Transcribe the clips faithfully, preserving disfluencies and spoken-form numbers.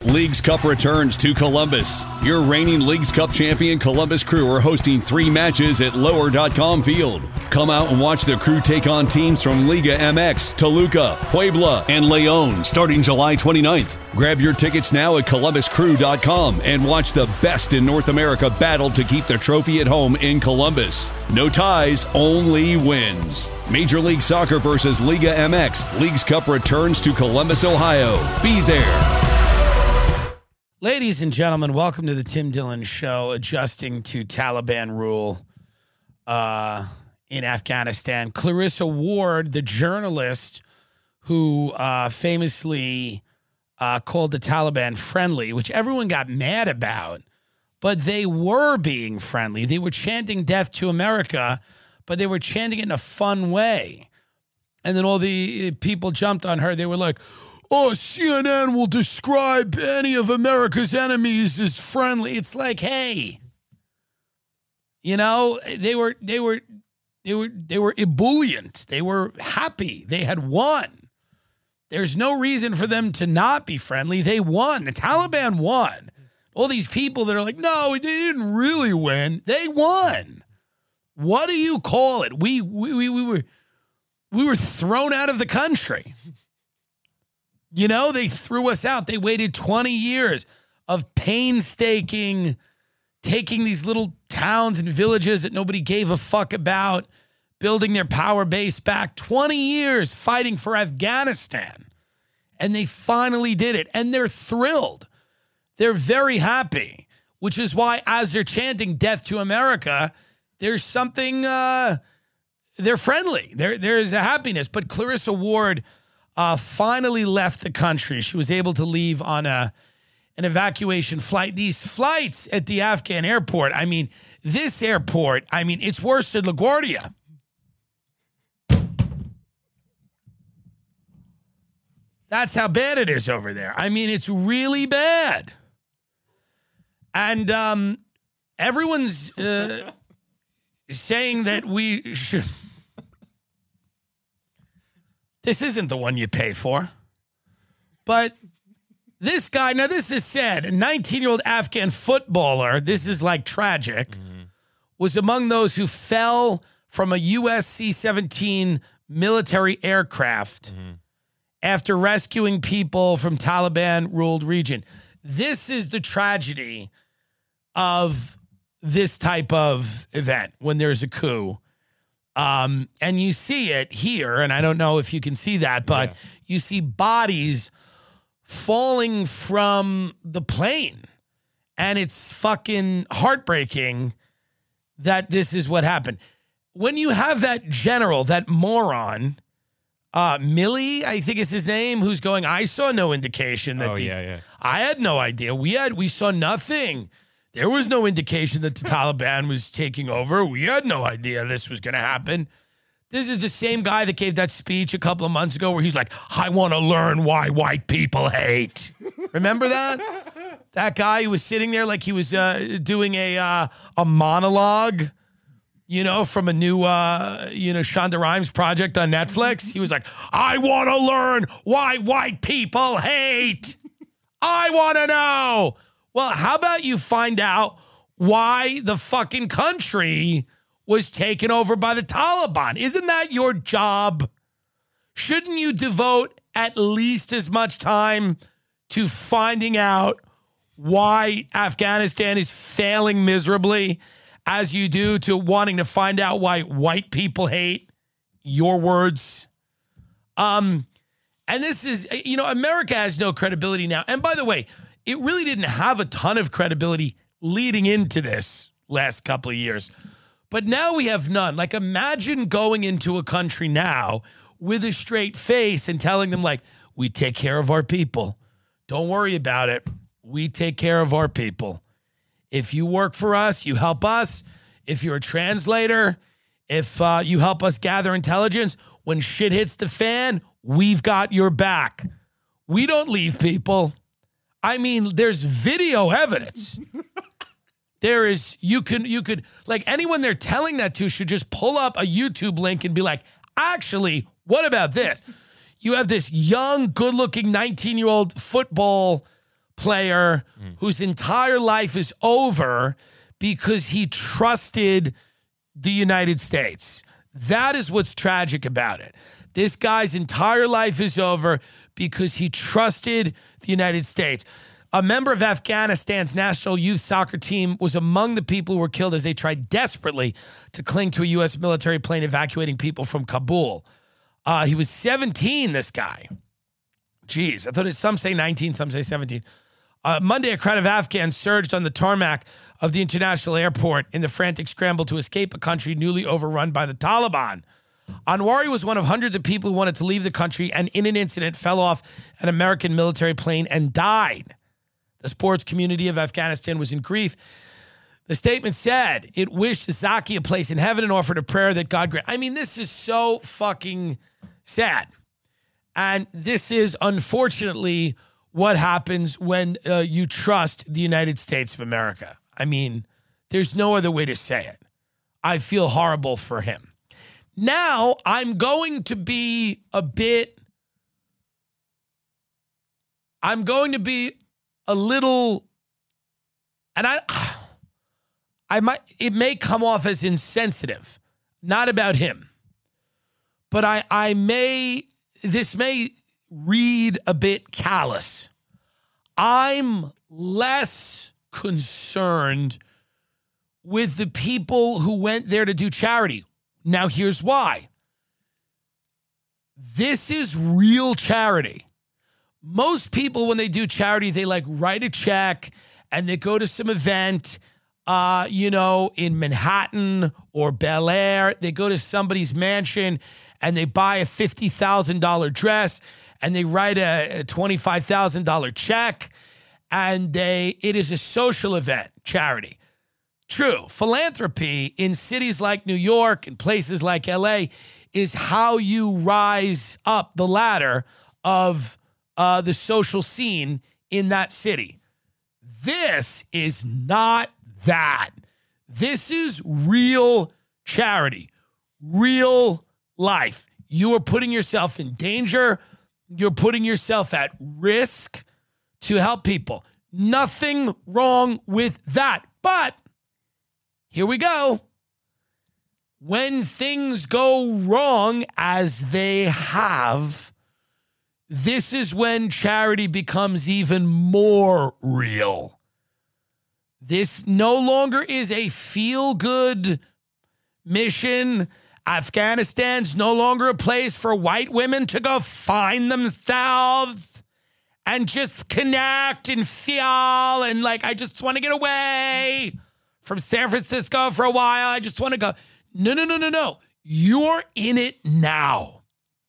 Leagues Cup returns to Columbus. Your reigning Leagues Cup champion Columbus Crew are hosting three matches at lower dot com Field. Come out and watch the Crew take on teams from Liga M X, Toluca, Puebla, and Leon starting July twenty-ninth. Grab your tickets now at columbus crew dot com and watch the best in North America battle to keep the trophy at home in Columbus. No ties, only wins. Major League Soccer versus Liga M X. Leagues Cup returns to Columbus, Ohio. Be there. Ladies and gentlemen, welcome to the Tim Dillon Show, adjusting to Taliban rule uh, in Afghanistan. Clarissa Ward, the journalist who uh, famously uh, called the Taliban friendly, which everyone got mad about, but they were being friendly. They were chanting death to America, but they were chanting it in a fun way. And then all the people jumped on her. They were like, oh, C N N will describe any of America's enemies as friendly. It's like, hey, you know, they were they were they were they were ebullient. They were happy. They had won. There's no reason for them to not be friendly. They won. The Taliban won. All these people that are like, no, they didn't really win. They won. What do you call it? We we we, we were we were thrown out of the country. You know, they threw us out. They waited twenty years of painstaking taking these little towns and villages that nobody gave a fuck about, building their power base back. twenty years fighting for Afghanistan. And they finally did it. And they're thrilled. They're very happy, which is why as they're chanting death to America, there's something, uh, they're friendly. There, there's a happiness. But Clarissa Ward Uh, finally left the country. She was able to leave on a an evacuation flight. These flights at the Afghan airport, I mean, this airport, I mean, it's worse than LaGuardia. That's how bad it is over there. I mean, it's really bad. And um, everyone's uh, saying that we should... This isn't the one you pay for. But this guy, now this is sad, a nineteen-year-old Afghan footballer, this is like tragic, mm-hmm. was among those who fell from a U S C seventeen military aircraft mm-hmm. after rescuing people from Taliban-ruled region. This is the tragedy of this type of event when there's a coup. Um, and you see it here, and I don't know if you can see that, but yeah. you see bodies falling from the plane. And it's fucking heartbreaking that this is what happened. When you have that general, that moron, uh, Milley, I think is his name, who's going, I saw no indication that oh, the, yeah, yeah. I had no idea. We had, we saw nothing. There was no indication that the Taliban was taking over. We had no idea this was going to happen. This is the same guy that gave that speech a couple of months ago where he's like, I want to learn why white people hate. Remember that? That guy who was sitting there like he was uh, doing a uh, a monologue, you know, from a new, uh, you know, Shonda Rhimes project on Netflix. He was like, I want to learn why white people hate. I want to know. Well, how about you find out why the fucking country was taken over by the Taliban? Isn't that your job? Shouldn't you devote at least as much time to finding out why Afghanistan is failing miserably as you do to wanting to find out why white people hate? Your words. Um, and this is, you know, America has no credibility now. And by the way, it really didn't have a ton of credibility leading into this last couple of years. But now we have none. Like, imagine going into a country now with a straight face and telling them, like, we take care of our people. Don't worry about it. We take care of our people. If you work for us, you help us. If you're a translator, if uh, you help us gather intelligence, when shit hits the fan, we've got your back. We don't leave people. I mean, there's video evidence. There is, you can, you could, like anyone they're telling that to should just pull up a YouTube link and be like, actually, what about this? You have this young, good-looking nineteen-year-old football player mm. whose entire life is over because he trusted the United States. That is what's tragic about it. This guy's entire life is over because he trusted the United States. A member of Afghanistan's national youth soccer team was among the people who were killed as they tried desperately to cling to a U S military plane evacuating people from Kabul. Uh, he was seventeen, this guy. Jeez, I thought it, some say nineteen, some say seventeen. Uh, Monday, a crowd of Afghans surged on the tarmac of the international airport in the frantic scramble to escape a country newly overrun by the Taliban. Anwari was one of hundreds of people who wanted to leave the country and in an incident fell off an American military plane and died. The sports community of Afghanistan was in grief. The statement said it wished Zaki a place in heaven and offered a prayer that God grant. I mean, this is so fucking sad. And this is unfortunately what happens when uh, you trust the United States of America. I mean, there's no other way to say it. I feel horrible for him. Now, I'm going to be a bit, I'm going to be a little, and I, I might, it may come off as insensitive, not about him, but I, I may, this may read a bit callous. I'm less concerned with the people who went there to do charity. Now, here's why. This is real charity. Most people, when they do charity, they like write a check and they go to some event, uh, you know, in Manhattan or Bel Air. They go to somebody's mansion and they buy a fifty thousand dollars dress and they write a, a twenty-five thousand dollars check, and they it is a social event, charity. True, philanthropy in cities like New York and places like L A is how you rise up the ladder of uh, the social scene in that city. This is not that. This is real charity, real life. You are putting yourself in danger. You're putting yourself at risk to help people. Nothing wrong with that. But here we go. When things go wrong, as they have, this is when charity becomes even more real. This no longer is a feel-good mission. Afghanistan's no longer a place for white women to go find themselves and just connect and feel and like, I just want to get away from San Francisco for a while. I just want to go. No, no, no, no, no. You're in it now.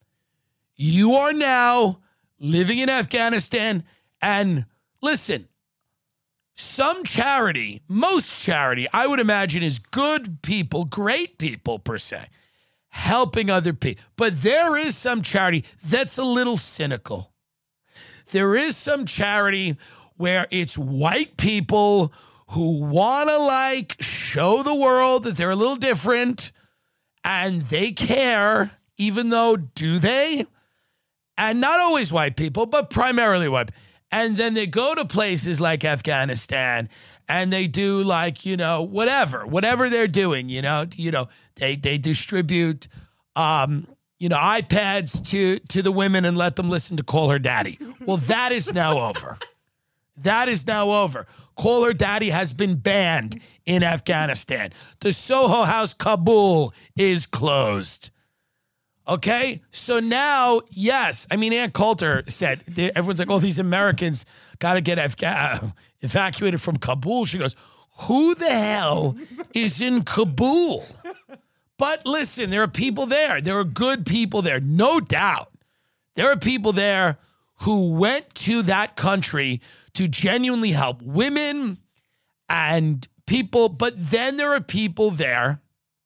You are now living in Afghanistan. And listen, some charity, most charity, I would imagine is good people, great people per se, helping other people. But there is some charity that's a little cynical. There is some charity where it's white people who want to like show the world that they're a little different and they care, even though, do they? And not always white people, but primarily white. And then they go to places like Afghanistan and they do like, you know, whatever, whatever they're doing, you know, you know, they, they distribute, um, you know, iPads to, to the women and let them listen to Call Her Daddy. Well, that is now over. That is now over. Call Her Daddy has been banned in Afghanistan. The Soho House Kabul is closed. Okay? So now, yes, I mean, Ann Coulter said, everyone's like, oh, these Americans got to get Afga- evacuated from Kabul. She goes, who the hell is in Kabul? But listen, there are people there. There are good people there, no doubt. There are people there who went to that country to genuinely help women and people. But then there are people there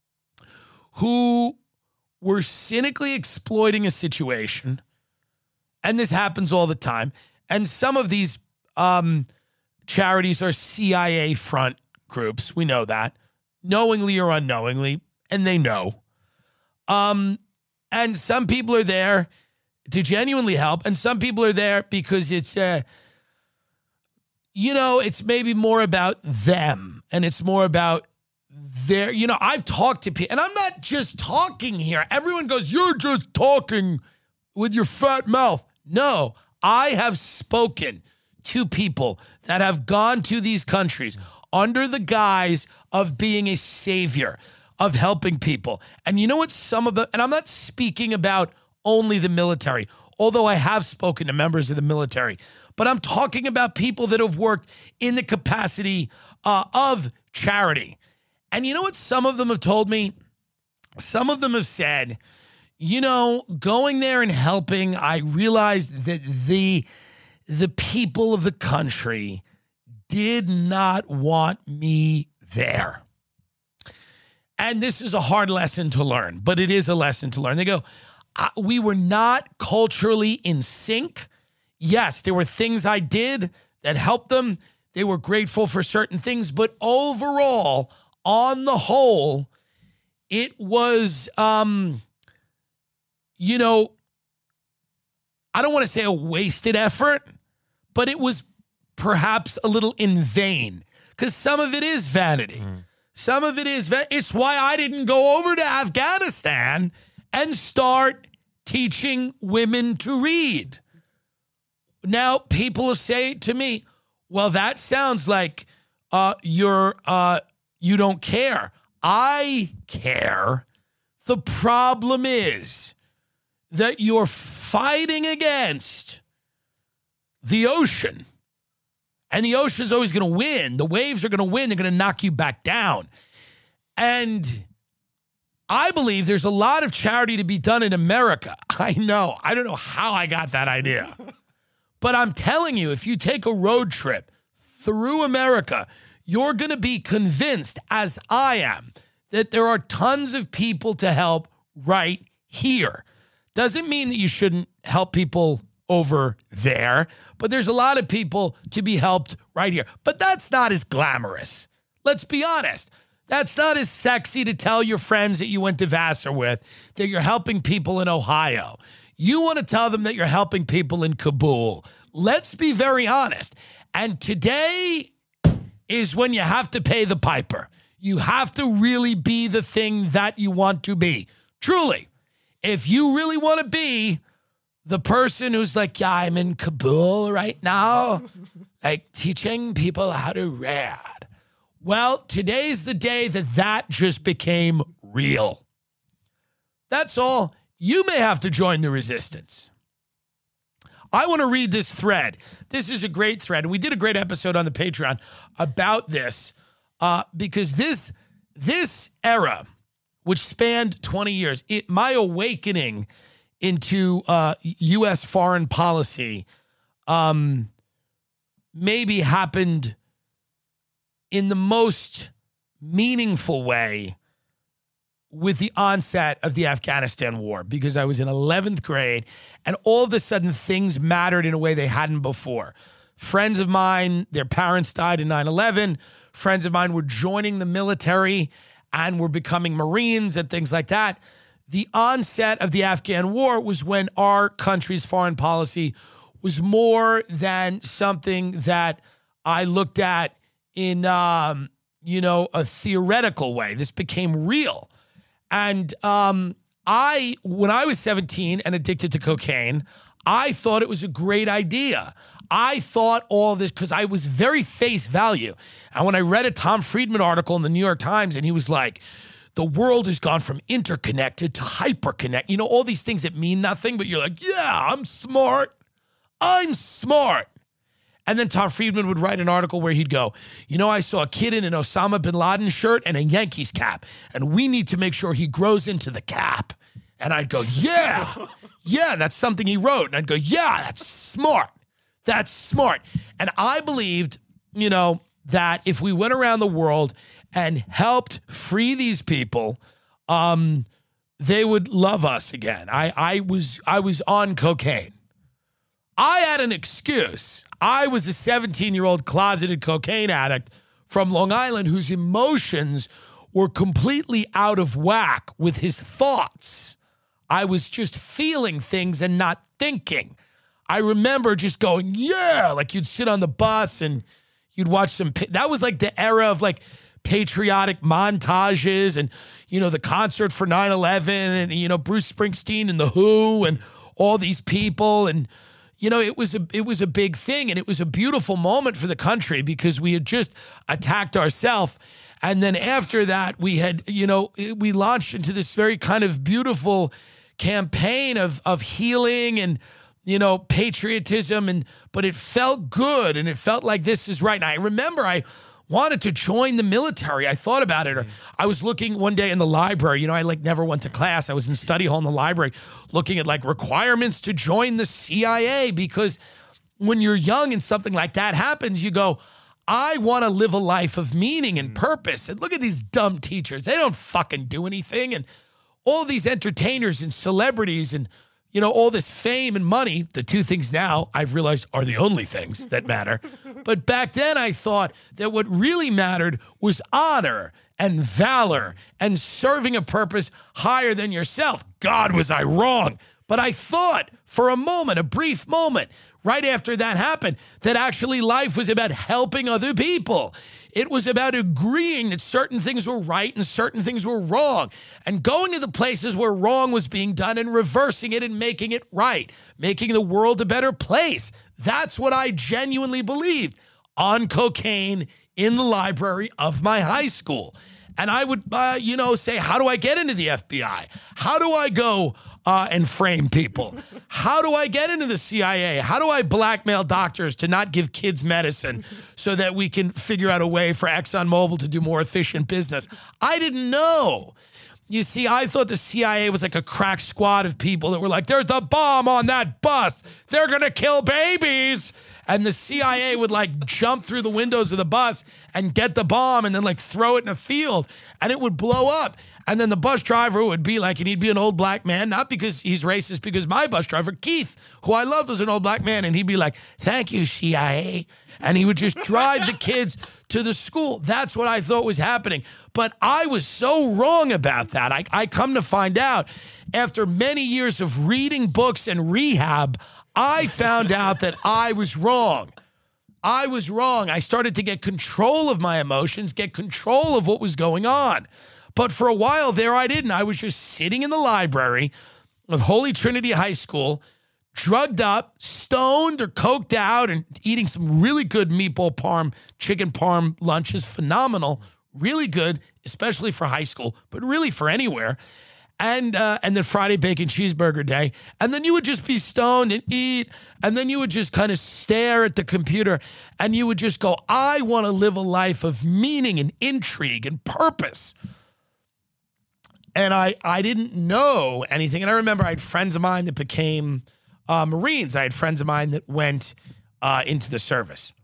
who were cynically exploiting a situation. And this happens all the time. And some of these um, charities are C I A front groups. We know that, knowingly or unknowingly, and they know. Um, and some people are there to genuinely help, and some people are there because it's uh, you know, it's maybe more about them and it's more about their, you know, I've talked to people, and I'm not just talking here. Everyone goes, you're just talking with your fat mouth. No, I have spoken to people that have gone to these countries under the guise of being a savior, of helping people. And you know what some of the, and I'm not speaking about only the military, although I have spoken to members of the military, but I'm talking about people that have worked in the capacity uh, of charity. And you know what some of them have told me? Some of them have said, you know, going there and helping, I realized that the the people of the country did not want me there. And this is a hard lesson to learn, but it is a lesson to learn. They go, we were not culturally in sync. Yes, there were things I did that helped them. They were grateful for certain things, but overall, on the whole, it was, um, you know, I don't want to say a wasted effort, but it was perhaps a little in vain because some of it is vanity. Mm. Some of it is, va- it's why I didn't go over to Afghanistan and start teaching women to read. Now, people say to me, well, that sounds like uh, you're, uh, you don't care. I care. The problem is that you're fighting against the ocean. And the ocean's always going to win. The waves are going to win. They're going to knock you back down. And I believe there's a lot of charity to be done in America. I know. I don't know how I got that idea. But I'm telling you, if you take a road trip through America, you're going to be convinced, as I am, that there are tons of people to help right here. Doesn't mean that you shouldn't help people over there, but there's a lot of people to be helped right here. But that's not as glamorous. Let's be honest. That's not as sexy to tell your friends that you went to Vassar with that you're helping people in Ohio. You want to tell them that you're helping people in Kabul. Let's be very honest. And today is when you have to pay the piper. You have to really be the thing that you want to be. Truly. If you really want to be the person who's like, yeah, I'm in Kabul right now, like teaching people how to read. Well, today's the day that that just became real. That's all. You may have to join the resistance. I want to read this thread. This is a great thread. And we did a great episode on the Patreon about this uh, because this, this era, which spanned twenty years, it, my awakening into uh, U S foreign policy um, maybe happened in the most meaningful way with the onset of the Afghanistan war, because I was in eleventh grade and all of a sudden things mattered in a way they hadn't before. Friends of mine, their parents died in nine eleven. Friends of mine were joining the military and were becoming Marines and things like that. The onset of the Afghan war was when our country's foreign policy was more than something that I looked at in, um, you know, a theoretical way. This became real. And um, I, when I was seventeen and addicted to cocaine, I thought it was a great idea. I thought all this, because I was very face value. And when I read a Tom Friedman article in the New York Times, and he was like, the world has gone from interconnected to hyperconnected. You know, all these things that mean nothing, but you're like, yeah, I'm smart. I'm smart. And then Tom Friedman would write an article where he'd go, you know, I saw a kid in an Osama bin Laden shirt and a Yankees cap, and we need to make sure he grows into the cap. And I'd go, yeah, yeah, that's something he wrote. And I'd go, yeah, that's smart. That's smart. And I believed, you know, that if we went around the world and helped free these people, um, they would love us again. I, I was I was on cocaine. I had an excuse. I was a seventeen-year-old closeted cocaine addict from Long Island whose emotions were completely out of whack with his thoughts. I was just feeling things and not thinking. I remember just going, yeah, like you'd sit on the bus and You'd watch some, that was like the era of like patriotic montages and, you know, the concert for nine eleven and, you know, Bruce Springsteen and The Who and all these people. And, you know, it was a, it was a big thing, and it was a beautiful moment for the country because we had just attacked ourselves. And then after that, we had, you know, we launched into this very kind of beautiful campaign of, of healing and, you know, patriotism. And, but it felt good, and it felt like this is right. And I remember I wanted to join the military. I thought about it. Or I was looking one day in the library. You know, I like never went to class. I was in study hall in the library looking at like requirements to join the C I A, because when you're young and something like that happens, you go, I want to live a life of meaning and purpose. And look at these dumb teachers. They don't fucking do anything. And all these entertainers and celebrities and, you know, all this fame and money, the two things now I've realized are the only things that matter. But back then I thought that what really mattered was honor and valor and serving a purpose higher than yourself. God, was I wrong. But I thought for a moment, a brief moment, right after that happened, that actually life was about helping other people. It was about agreeing that certain things were right and certain things were wrong, and going to the places where wrong was being done and reversing it and making it right, making the world a better place. That's what I genuinely believed on cocaine in the library of my high school. And I would, uh, you know, say, how do I get into the F B I? How do I go uh, and frame people? How do I get into the C I A? How do I blackmail doctors to not give kids medicine so that we can figure out a way for ExxonMobil to do more efficient business? I didn't know. You see, I thought the C I A was like a crack squad of people that were like, there's a bomb on that bus. They're going to kill babies. And the C I A would like jump through the windows of the bus and get the bomb and then like throw it in a field, and it would blow up. And then the bus driver would be like, and he'd be an old black man, not because he's racist, because my bus driver, Keith, who I loved, was an old black man. And he'd be like, thank you, C I A. And he would just drive the kids to the school. That's what I thought was happening. But I was so wrong about that. I, I come to find out after many years of reading books and rehab, I found out that I was wrong. I was wrong. I started to get control of my emotions, get control of what was going on. But for a while there, I didn't. I was just sitting in the library of Holy Trinity High School, drugged up, stoned or coked out, and eating some really good meatball parm, chicken parm lunches. Phenomenal, really good, especially for high school, but really for anywhere. And uh, and then Friday bacon cheeseburger day. And then you would just be stoned and eat. And then you would just kind of stare at the computer. And you would just go, I want to live a life of meaning and intrigue and purpose. And I, I didn't know anything. And I remember I had friends of mine that became uh, Marines. I had friends of mine that went uh, into the service.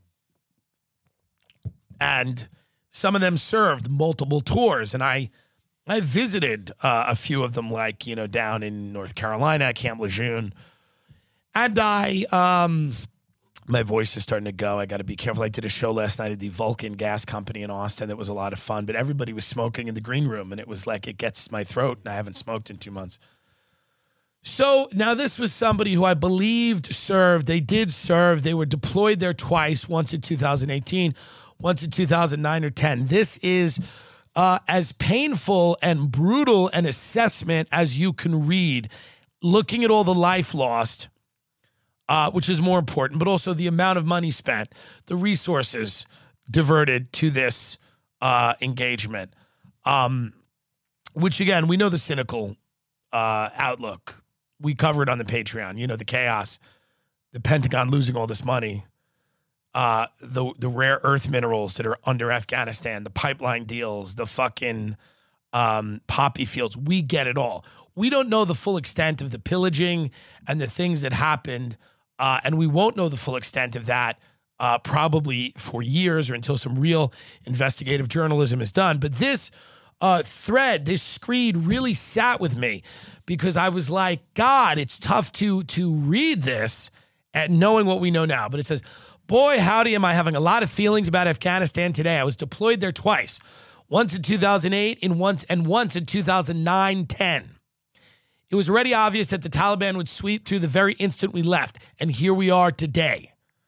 And some of them served multiple tours. And I... I visited uh, a few of them, like, you know, down in North Carolina, Camp Lejeune. And I, um, my voice is starting to go. I got to be careful. I did a show last night at the Vulcan Gas Company in Austin. That was a lot of fun. But everybody was smoking in the green room, and it was like, it gets my throat, and I haven't smoked in two months. So now this was somebody who I believed served. They did serve. They were deployed there twice, once in two thousand eighteen, once in two thousand nine or ten. This is... Uh, as painful and brutal an assessment as you can read, looking at all the life lost, uh, which is more important, but also the amount of money spent, the resources diverted to this uh, engagement, um, which, again, we know the cynical uh, outlook. We covered on the Patreon, you know, the chaos, the Pentagon losing all this money. Uh, the the rare earth minerals that are under Afghanistan, the pipeline deals, the fucking um, poppy fields. We get it all. We don't know the full extent of the pillaging and the things that happened, uh, and we won't know the full extent of that uh, probably for years or until some real investigative journalism is done. But this uh, thread, this screed really sat with me because I was like, God, it's tough to to read this and knowing what we know now. But it says, boy, howdy, am I having a lot of feelings about Afghanistan today. I was deployed there twice, once in two thousand eight and once, and once in two thousand nine ten. It was already obvious that the Taliban would sweep through the very instant we left, and here we are today.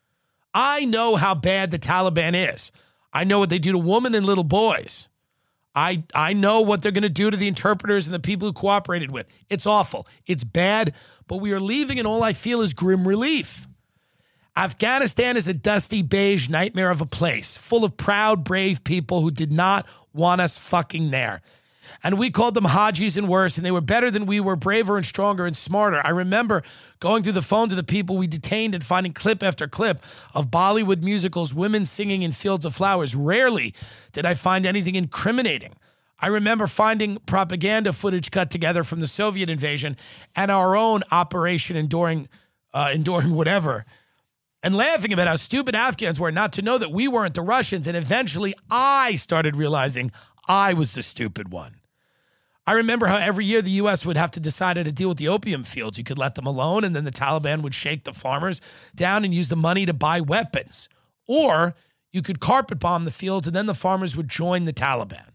I know how bad the Taliban is. I know what they do to women and little boys. I I know what they're going to do to the interpreters and the people who cooperated with. It's awful. It's bad, but we are leaving and all I feel is grim relief. Afghanistan is a dusty beige nightmare of a place full of proud, brave people who did not want us fucking there. And we called them Hajis and worse, and they were better than we were, braver and stronger and smarter. I remember going through the phone to the people we detained and finding clip after clip of Bollywood musicals, women singing in fields of flowers. Rarely did I find anything incriminating. I remember finding propaganda footage cut together from the Soviet invasion and our own operation enduring, uh, enduring whatever, and laughing about how stupid Afghans were not to know that we weren't the Russians. And eventually I started realizing I was the stupid one. I remember how every year the U S would have to decide how to deal with the opium fields. You could let them alone, and then the Taliban would shake the farmers down and use the money to buy weapons. Or you could carpet bomb the fields, and then the farmers would join the Taliban.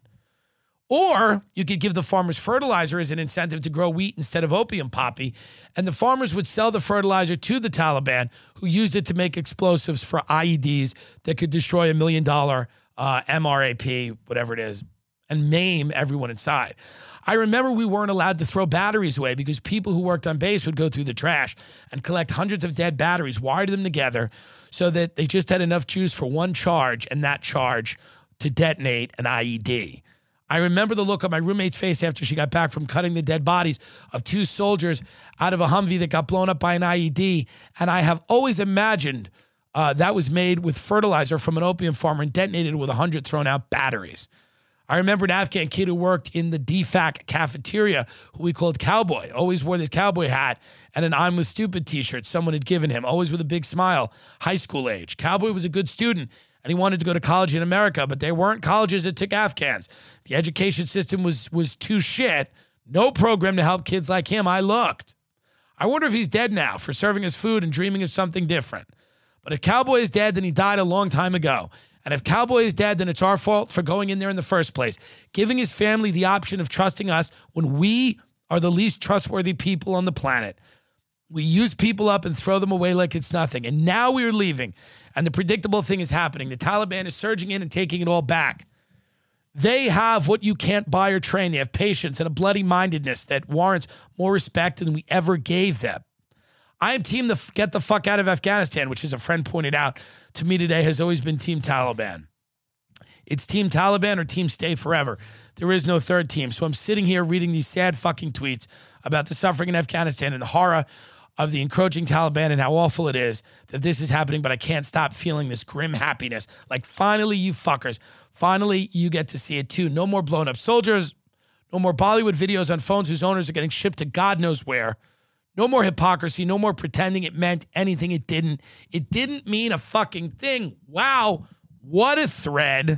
Or you could give the farmers fertilizer as an incentive to grow wheat instead of opium poppy, and the farmers would sell the fertilizer to the Taliban, who used it to make explosives for I E Ds that could destroy a million dollar uh, M R A P, whatever it is, and maim everyone inside. I remember we weren't allowed to throw batteries away because people who worked on base would go through the trash and collect hundreds of dead batteries, wire them together so that they just had enough juice for one charge, and that charge to detonate an I E D. I remember the look on my roommate's face after she got back from cutting the dead bodies of two soldiers out of a Humvee that got blown up by an I E D, and I have always imagined uh, that was made with fertilizer from an opium farmer and detonated with one hundred thrown out batteries. I remember an Afghan kid who worked in the D FAC cafeteria who we called Cowboy. Always wore this cowboy hat and an I'm with stupid t-shirt someone had given him, always with a big smile, high school age. Cowboy was a good student and he wanted to go to college in America, but there weren't colleges that took Afghans. The education system was was too shit. No program to help kids like him. I looked. I wonder if he's dead now for serving us food and dreaming of something different. But if Cowboy is dead, then he died a long time ago. And if Cowboy is dead, then it's our fault for going in there in the first place, giving his family the option of trusting us when we are the least trustworthy people on the planet. We use people up and throw them away like it's nothing. And now we are leaving, and the predictable thing is happening. The Taliban is surging in and taking it all back. They have what you can't buy or train. They have patience and a bloody mindedness that warrants more respect than we ever gave them. I am team the get the fuck out of Afghanistan, which, as a friend pointed out to me today, has always been Team Taliban. It's Team Taliban or Team Stay Forever. There is no third team. So I'm sitting here reading these sad fucking tweets about the suffering in Afghanistan and the horror of the encroaching Taliban and how awful it is that this is happening, but I can't stop feeling this grim happiness. Like, finally, you fuckers, finally, you get to see it too. No more blown up soldiers, no more Bollywood videos on phones whose owners are getting shipped to God knows where. No more hypocrisy, no more pretending it meant anything it didn't. It didn't mean a fucking thing. Wow, what a thread.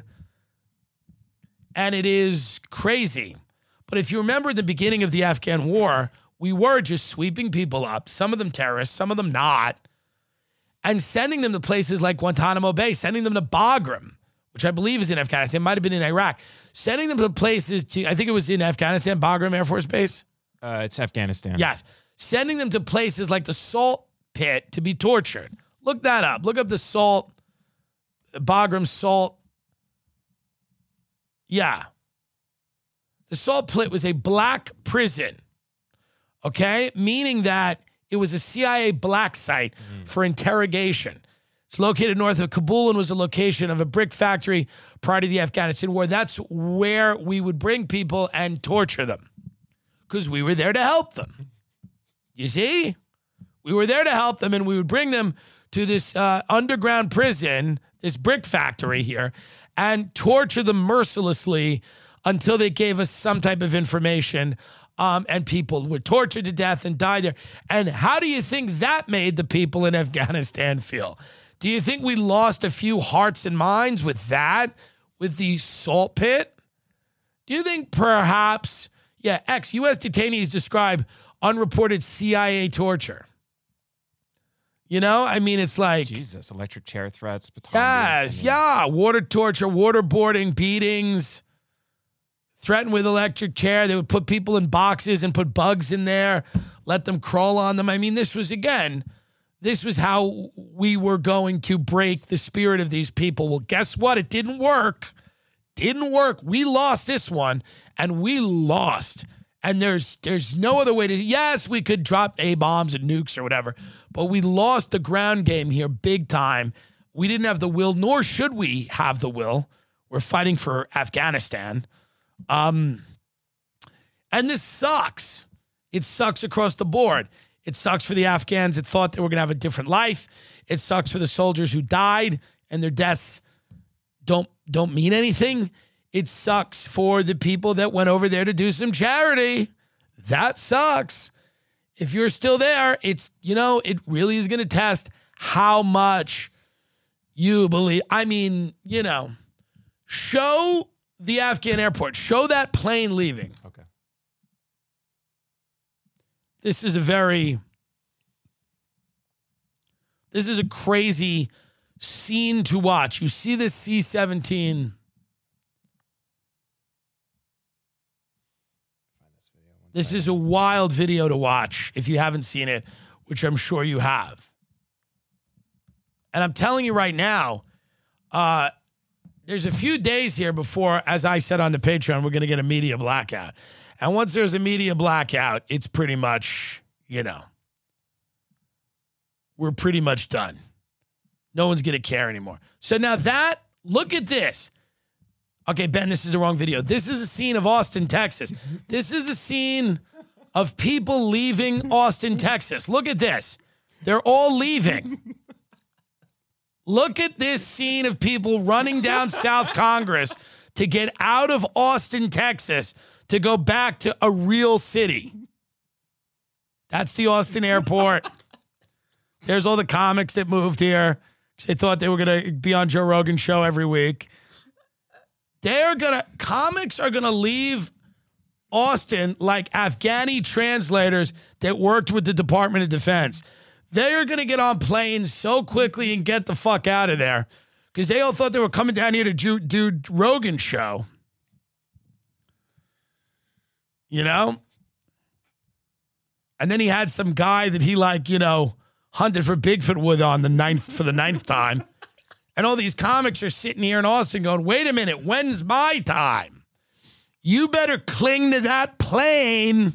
And it is crazy. But if you remember the beginning of the Afghan war, we were just sweeping people up, some of them terrorists, some of them not, and sending them to places like Guantanamo Bay, sending them to Bagram, which I believe is in Afghanistan, might have been in Iraq, sending them to places to, I think it was in Afghanistan, Bagram Air Force Base. Uh, it's Afghanistan. Yes. Sending them to places like the salt pit to be tortured. Look that up. Look up the salt, Bagram salt. Yeah. The salt pit was a black prison, okay? Meaning that it was a C I A black site mm. for interrogation. It's located north of Kabul and was a location of a brick factory prior to the Afghanistan war. That's where we would bring people and torture them because we were there to help them. You see? We were there to help them, and we would bring them to this uh, underground prison, this brick factory here, and torture them mercilessly until they gave us some type of information, um, and people were tortured to death and died there. And how do you think that made the people in Afghanistan feel? Do you think we lost a few hearts and minds with that, with the salt pit? Do you think perhaps, yeah, ex-U S detainees describe unreported C I A torture? You know, I mean, it's like... Jesus, electric chair threats. Baton yes, yeah, water torture, waterboarding, beatings, threatened with electric chair. They would put people in boxes and put bugs in there, let them crawl on them. I mean, this was, again, this was how we were going to break the spirit of these people. Well, guess what? It didn't work. Didn't work. We lost this one, and we lost. And there's there's no other way to, yes, we could drop A-bombs and nukes or whatever, but we lost the ground game here big time. We didn't have the will, nor should we have the will. We're fighting for Afghanistan. Um, and this sucks. It sucks across the board. It sucks for the Afghans that thought they were going to have a different life. It sucks for the soldiers who died and their deaths don't don't mean anything. It sucks for the people that went over there to do some charity. That sucks. If you're still there, it's, you know, it really is going to test how much you believe. I mean, you know, show the Afghan airport. Show that plane leaving. Okay. This is a very, this is a crazy scene to watch. You see this C seventeen. This is a wild video to watch if you haven't seen it, which I'm sure you have. And I'm telling you right now, uh, there's a few days here before, as I said on the Patreon, we're going to get a media blackout. And once there's a media blackout, it's pretty much, you know, we're pretty much done. No one's going to care anymore. So now that, look at this. Okay, Ben, this is the wrong video. This is a scene of Austin, Texas. This is a scene of people leaving Austin, Texas. Look at this. They're all leaving. Look at this scene of people running down South Congress to get out of Austin, Texas, to go back to a real city. That's the Austin airport. There's all the comics that moved here because they thought they were going to be on Joe Rogan's show every week. They're going to, comics are going to leave Austin like Afghani translators that worked with the Department of Defense. They're going to get on planes so quickly and get the fuck out of there because they all thought they were coming down here to do, do Rogan's show. You know? And then he had some guy that he like, you know, hunted for Bigfoot with on the ninth for the ninth time. And all these comics are sitting here in Austin going, wait a minute, when's my time? You better cling to that plane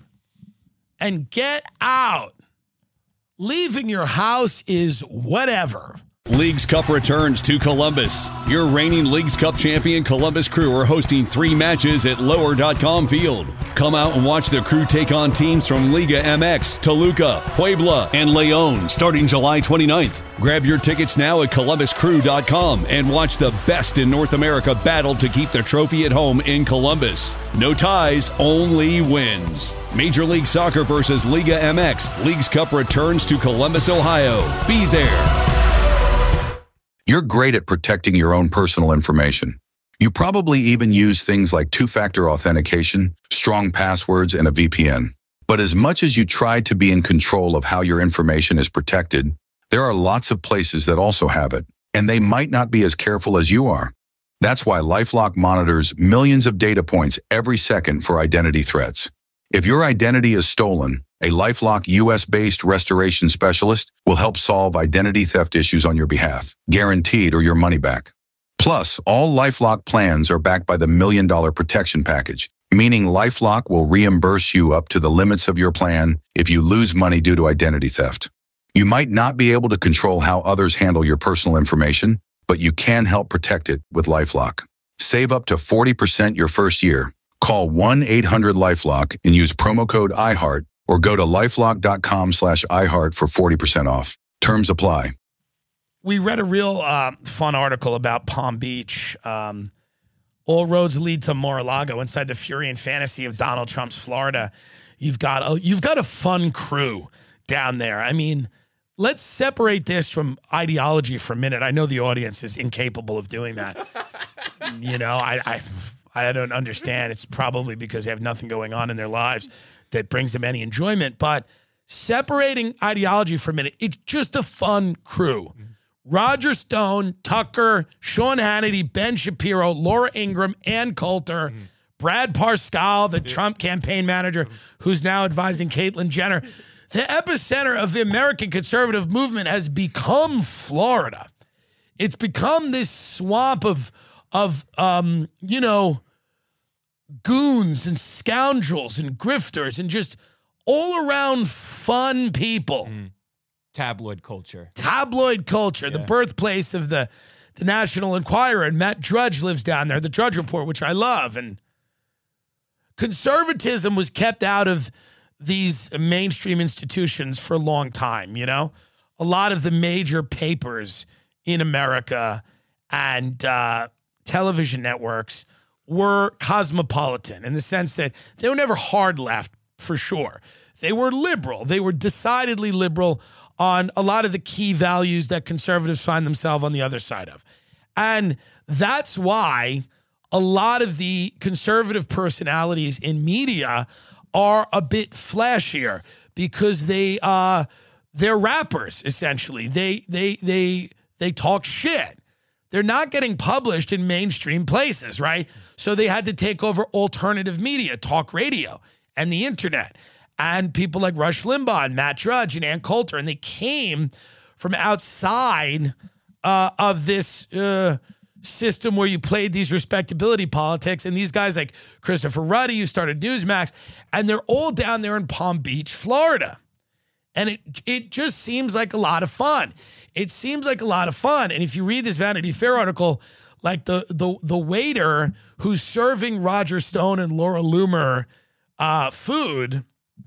and get out. Leaving your house is whatever. Leagues Cup returns to Columbus. Your reigning Leagues Cup champion Columbus Crew are hosting three matches at lower dot com field. Come out and watch the Crew take on teams from Liga M X, Toluca, Puebla, and León starting July twenty-ninth. Grab your tickets now at columbus crew dot com and watch the best in North America battle to keep the trophy at home in Columbus. No ties, only wins. Major League Soccer versus Liga M X. Leagues Cup returns to Columbus, Ohio. Be there. You're great at protecting your own personal information. You probably even use things like two-factor authentication, strong passwords, and a V P N. But as much as you try to be in control of how your information is protected, there are lots of places that also have it, and they might not be as careful as you are. That's why LifeLock monitors millions of data points every second for identity threats. If your identity is stolen, a LifeLock U S-based restoration specialist will help solve identity theft issues on your behalf, guaranteed or your money back. Plus, all LifeLock plans are backed by the Million Dollar Protection Package, meaning LifeLock will reimburse you up to the limits of your plan if you lose money due to identity theft. You might not be able to control how others handle your personal information, but you can help protect it with LifeLock. Save up to forty percent your first year. Call one eight hundred LifeLock and use promo code iHeart or go to lifelock.com slash iHeart for forty percent off. Terms apply. We read a real uh, fun article about Palm Beach. Um, all roads lead to Mar-a-Lago. Inside the fury and fantasy of Donald Trump's Florida, you've got a, you've got a fun crew down there. I mean, let's separate this from ideology for a minute. I know the audience is incapable of doing that. You know, I, I I don't understand. It's probably because they have nothing going on in their lives that brings them any enjoyment. But separating ideology for a minute, it's just a fun crew. Mm-hmm. Roger Stone, Tucker, Sean Hannity, Ben Shapiro, Laura Ingraham, Ann Coulter, mm-hmm. Brad Parscale, the yeah. Trump campaign manager, mm-hmm. who's now advising Caitlyn Jenner. the epicenter of the American conservative movement has become Florida. It's become this swamp of, of um, you know, goons and scoundrels and grifters and just all around fun people. Mm. Tabloid culture. Tabloid culture, Yeah. the birthplace of the, the National Enquirer. And Matt Drudge lives down there, the Drudge Report, which I love. And conservatism was kept out of these mainstream institutions for a long time, you know? A lot of the major papers in America and uh, television networks were cosmopolitan in the sense that they were never hard left, for sure. They were liberal. They were decidedly liberal on a lot of the key values that conservatives find themselves on the other side of. And that's why a lot of the conservative personalities in media are a bit flashier because they uh they're rappers essentially. They they they they talk shit. They're not getting published in mainstream places, right? So they had to take over alternative media, talk radio, and the internet. And people like Rush Limbaugh and Matt Drudge and Ann Coulter, and they came from outside uh, of this uh, system where you played these respectability politics. And these guys like Christopher Ruddy, who started Newsmax, and they're all down there in Palm Beach, Florida. And it it just seems like a lot of fun. It seems like a lot of fun. And if you read this Vanity Fair article, like the the the waiter who's serving Roger Stone and Laura Loomer uh, food,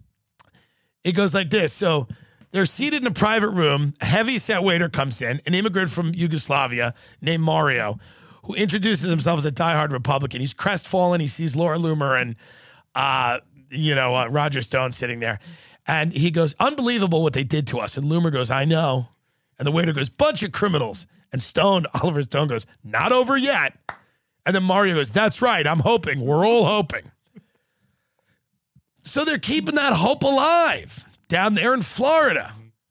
it goes like this. So they're seated in a private room. A heavy-set waiter comes in, an immigrant from Yugoslavia named Mario, who introduces himself as a diehard Republican. He's crestfallen. He sees Laura Loomer and, uh, you know, uh, Roger Stone sitting there. And he goes, unbelievable what they did to us. And Loomer goes, I know. And the waiter goes, bunch of criminals. And Stone, Oliver Stone goes, not over yet. And then Mario goes, that's right. I'm hoping. We're all hoping. So they're keeping that hope alive down there in Florida.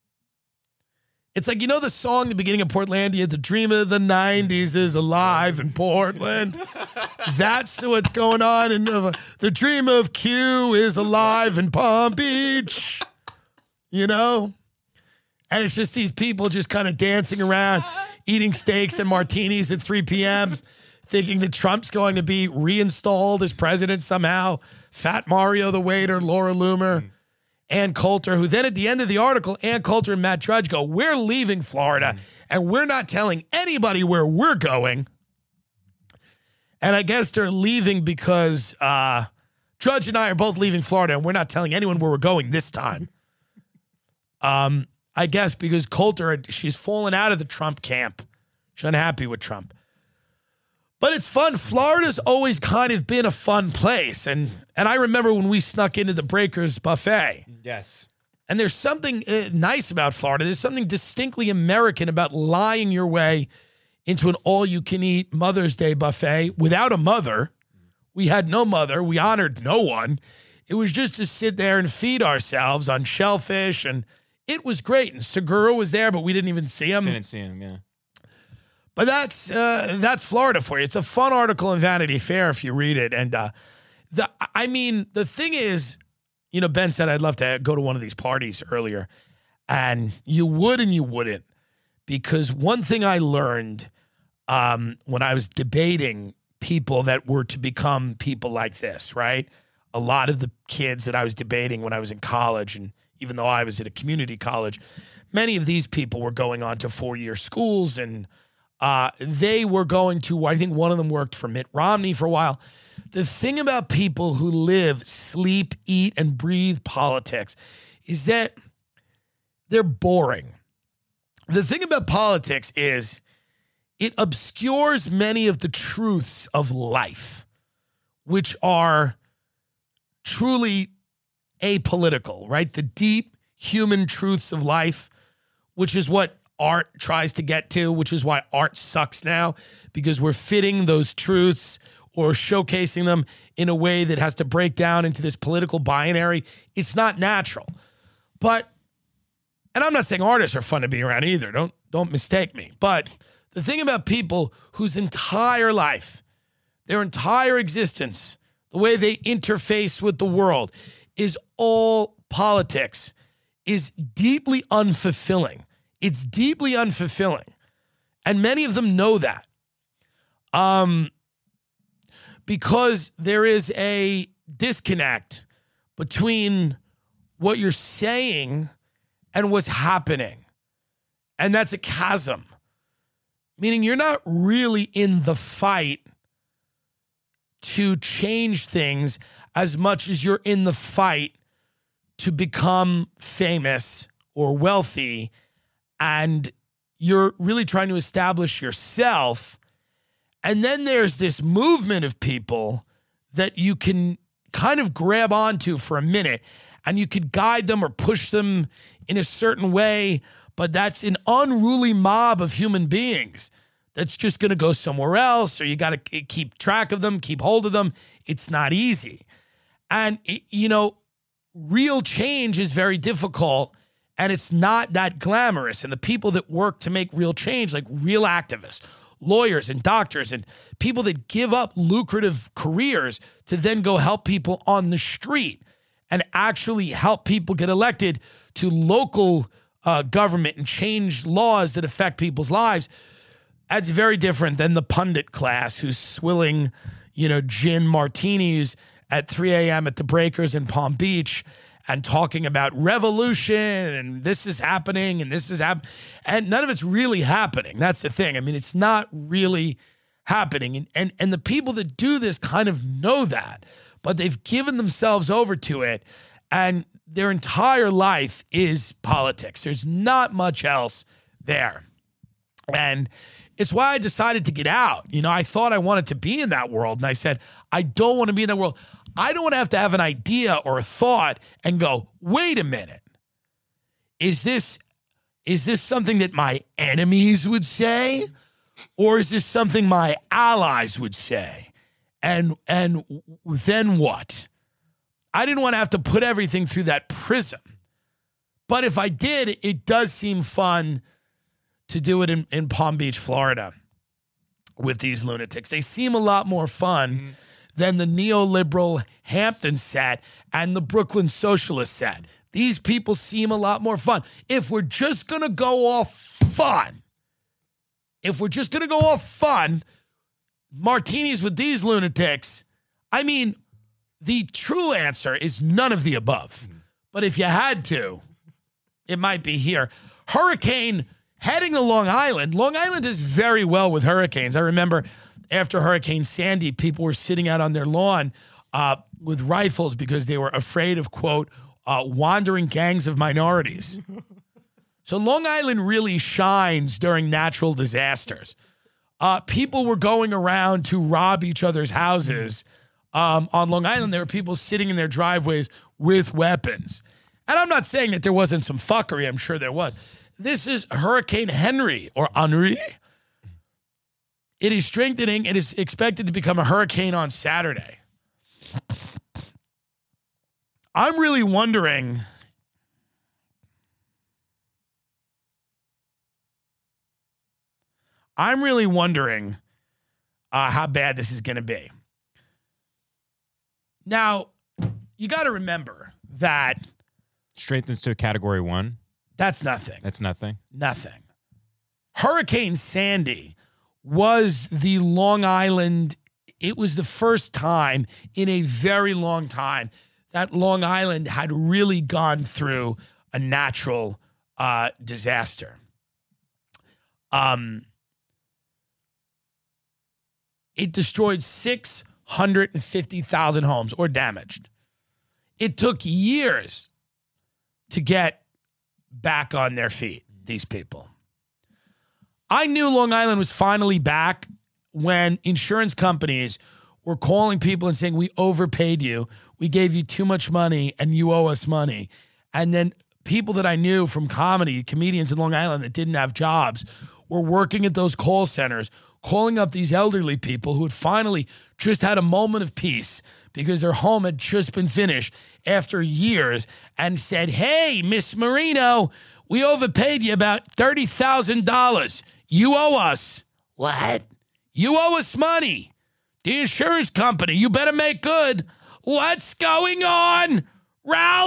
It's like, you know the song at the beginning of Portlandia, the dream of the nineties is alive in Portland. That's what's going on. And uh, the dream of Q is alive in Palm Beach, you know? And it's just these people just kind of dancing around, eating steaks and martinis at three p.m., thinking that Trump's going to be reinstalled as president somehow. Fat Mario, the waiter, Laura Loomer, mm. Ann Coulter, who then at the end of the article, Ann Coulter and Matt Drudge go, we're leaving Florida, mm. and we're not telling anybody where we're going. And I guess they're leaving because uh, Drudge and I are both leaving Florida, and we're not telling anyone where we're going this time. um, I guess because Coulter, she's fallen out of the Trump camp. She's unhappy with Trump. But it's fun. Florida's always kind of been a fun place. And and I remember when we snuck into the Breakers buffet. Yes. And there's something uh, nice about Florida. There's something distinctly American about lying your way into an all-you-can-eat Mother's Day buffet without a mother. We had no mother. We honored no one. It was just to sit there and feed ourselves on shellfish. And it was great. And Segura was there, but we didn't even see him. Didn't see him, yeah. But that's uh, that's Florida for you. It's a fun article in Vanity Fair if you read it. And uh, the I mean, the thing is, you know, Ben said I'd love to go to one of these parties earlier. And you would and you wouldn't. Because one thing I learned um, when I was debating people that were to become people like this, right? A lot of the kids that I was debating when I was in college, and even though I was at a community college, many of these people were going on to four-year schools, and Uh, they were going to, I think one of them worked for Mitt Romney for a while. The thing about people who live, sleep, eat, and breathe politics is that they're boring. The thing about politics is it obscures many of the truths of life, which are truly apolitical, right? The deep human truths of life, which is what art tries to get to, which is why art sucks now, because we're fitting those truths or showcasing them in a way that has to break down into this political binary. It's not natural. But, and I'm not saying artists are fun to be around either. Don't, don't mistake me. But the thing about people whose entire life, their entire existence, the way they interface with the world is all politics, is deeply unfulfilling. It's deeply unfulfilling. And many of them know that. Um, because there is a disconnect between what you're saying and what's happening. And that's a chasm. Meaning you're not really in the fight to change things as much as you're in the fight to become famous or wealthy, and you're really trying to establish yourself. And then there's this movement of people that you can kind of grab onto for a minute, and you could guide them or push them in a certain way, but that's an unruly mob of human beings that's just going to go somewhere else, or you got to keep track of them, keep hold of them. It's not easy. And, you know, real change is very difficult, and it's not that glamorous. And the people that work to make real change, like real activists, lawyers and doctors and people that give up lucrative careers to then go help people on the street and actually help people get elected to local uh, government and change laws that affect people's lives, that's very different than the pundit class who's swilling, you know, gin martinis at three a.m. at the Breakers in Palm Beach and talking about revolution and this is happening and this is happening. And none of it's really happening. That's the thing. I mean, it's not really happening. And, and, and the people that do this kind of know that, but they've given themselves over to it, and their entire life is politics. There's not much else there. And it's why I decided to get out. You know, I thought I wanted to be in that world, and I said, I don't want to be in that world. I don't want to have to have an idea or a thought and go, wait a minute. Is this, is this something that my enemies would say? Or is this something my allies would say? And, and then what? I didn't want to have to put everything through that prism. But if I did, it does seem fun to do it in, in Palm Beach, Florida with these lunatics. They seem a lot more fun mm-hmm. than the neoliberal Hampton set and the Brooklyn socialist set. These people seem a lot more fun. If we're just going to go off fun, if we're just going to go off fun, martinis with these lunatics, I mean, the true answer is none of the above. But if you had to, it might be here. Hurricane heading to Long Island. Long Island is very well with hurricanes. I remember after Hurricane Sandy, people were sitting out on their lawn uh, with rifles because they were afraid of, quote, uh, wandering gangs of minorities. So Long Island really shines during natural disasters. Uh, people were going around to rob each other's houses. Um, on Long Island, there were people sitting in their driveways with weapons. And I'm not saying that there wasn't some fuckery. I'm sure there was. This is Hurricane Henry, or Henri. It is strengthening. It is expected to become a hurricane on Saturday. I'm really wondering... I'm really wondering uh, how bad this is going to be. Now, you got to remember that... Strengthens to a category one. That's nothing. That's nothing. Nothing. Hurricane Sandy was the Long Island, it was the first time in a very long time that Long Island had really gone through a natural uh, disaster. Um, it destroyed six hundred fifty thousand homes or damaged. It took years to get back on their feet, these people. I knew Long Island was finally back when insurance companies were calling people and saying, we overpaid you. We gave you too much money and you owe us money. And then people that I knew from comedy, comedians in Long Island that didn't have jobs, were working at those call centers, calling up these elderly people who had finally just had a moment of peace because their home had just been finished after years, and said, hey, Miss Marino, we overpaid you about thirty thousand dollars. You owe us. What? You owe us money. The insurance company, you better make good. What's going on? Ralph,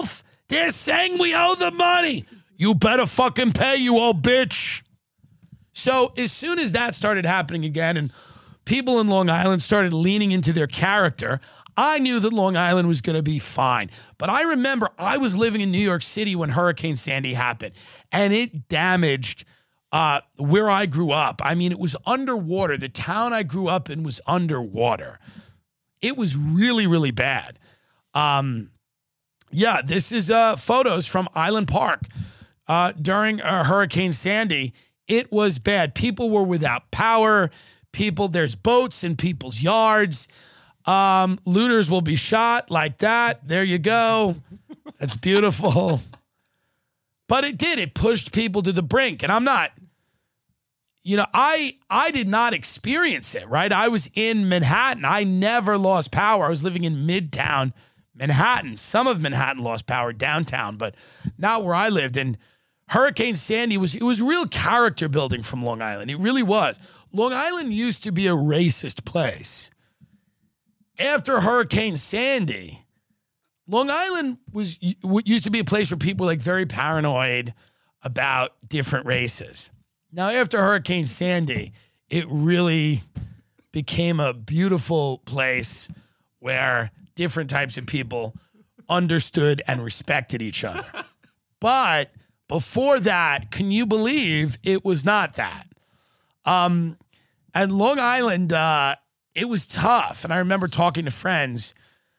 They're saying we owe the money. You better fucking pay, you old bitch. So as soon as that started happening again and people in Long Island started leaning into their character, I knew that Long Island was going to be fine. But I remember I was living in New York City when Hurricane Sandy happened, and it damaged uh, where I grew up. I mean, it was underwater. The town I grew up in was underwater. It was really, really bad. Um, yeah, this is uh, photos from Island Park uh, during uh, Hurricane Sandy. It was bad. People were without power. People, there's boats in people's yards. Um, looters will be shot like that. There you go. That's beautiful. But it did. It pushed people to the brink. And I'm not, you know, I I did not experience it, right? I was in Manhattan. I never lost power. I was living in Midtown Manhattan. Some of Manhattan lost power downtown, but not where I lived. And Hurricane Sandy was, it was real character building from Long Island. It really was. Long Island used to be a racist place. After Hurricane Sandy, Long Island was used to be a place where people were like very paranoid about different races. Now, after Hurricane Sandy, it really became a beautiful place where different types of people understood and respected each other. But before that, can you believe it was not that? Um, and Long Island, uh, it was tough. And I remember talking to friends.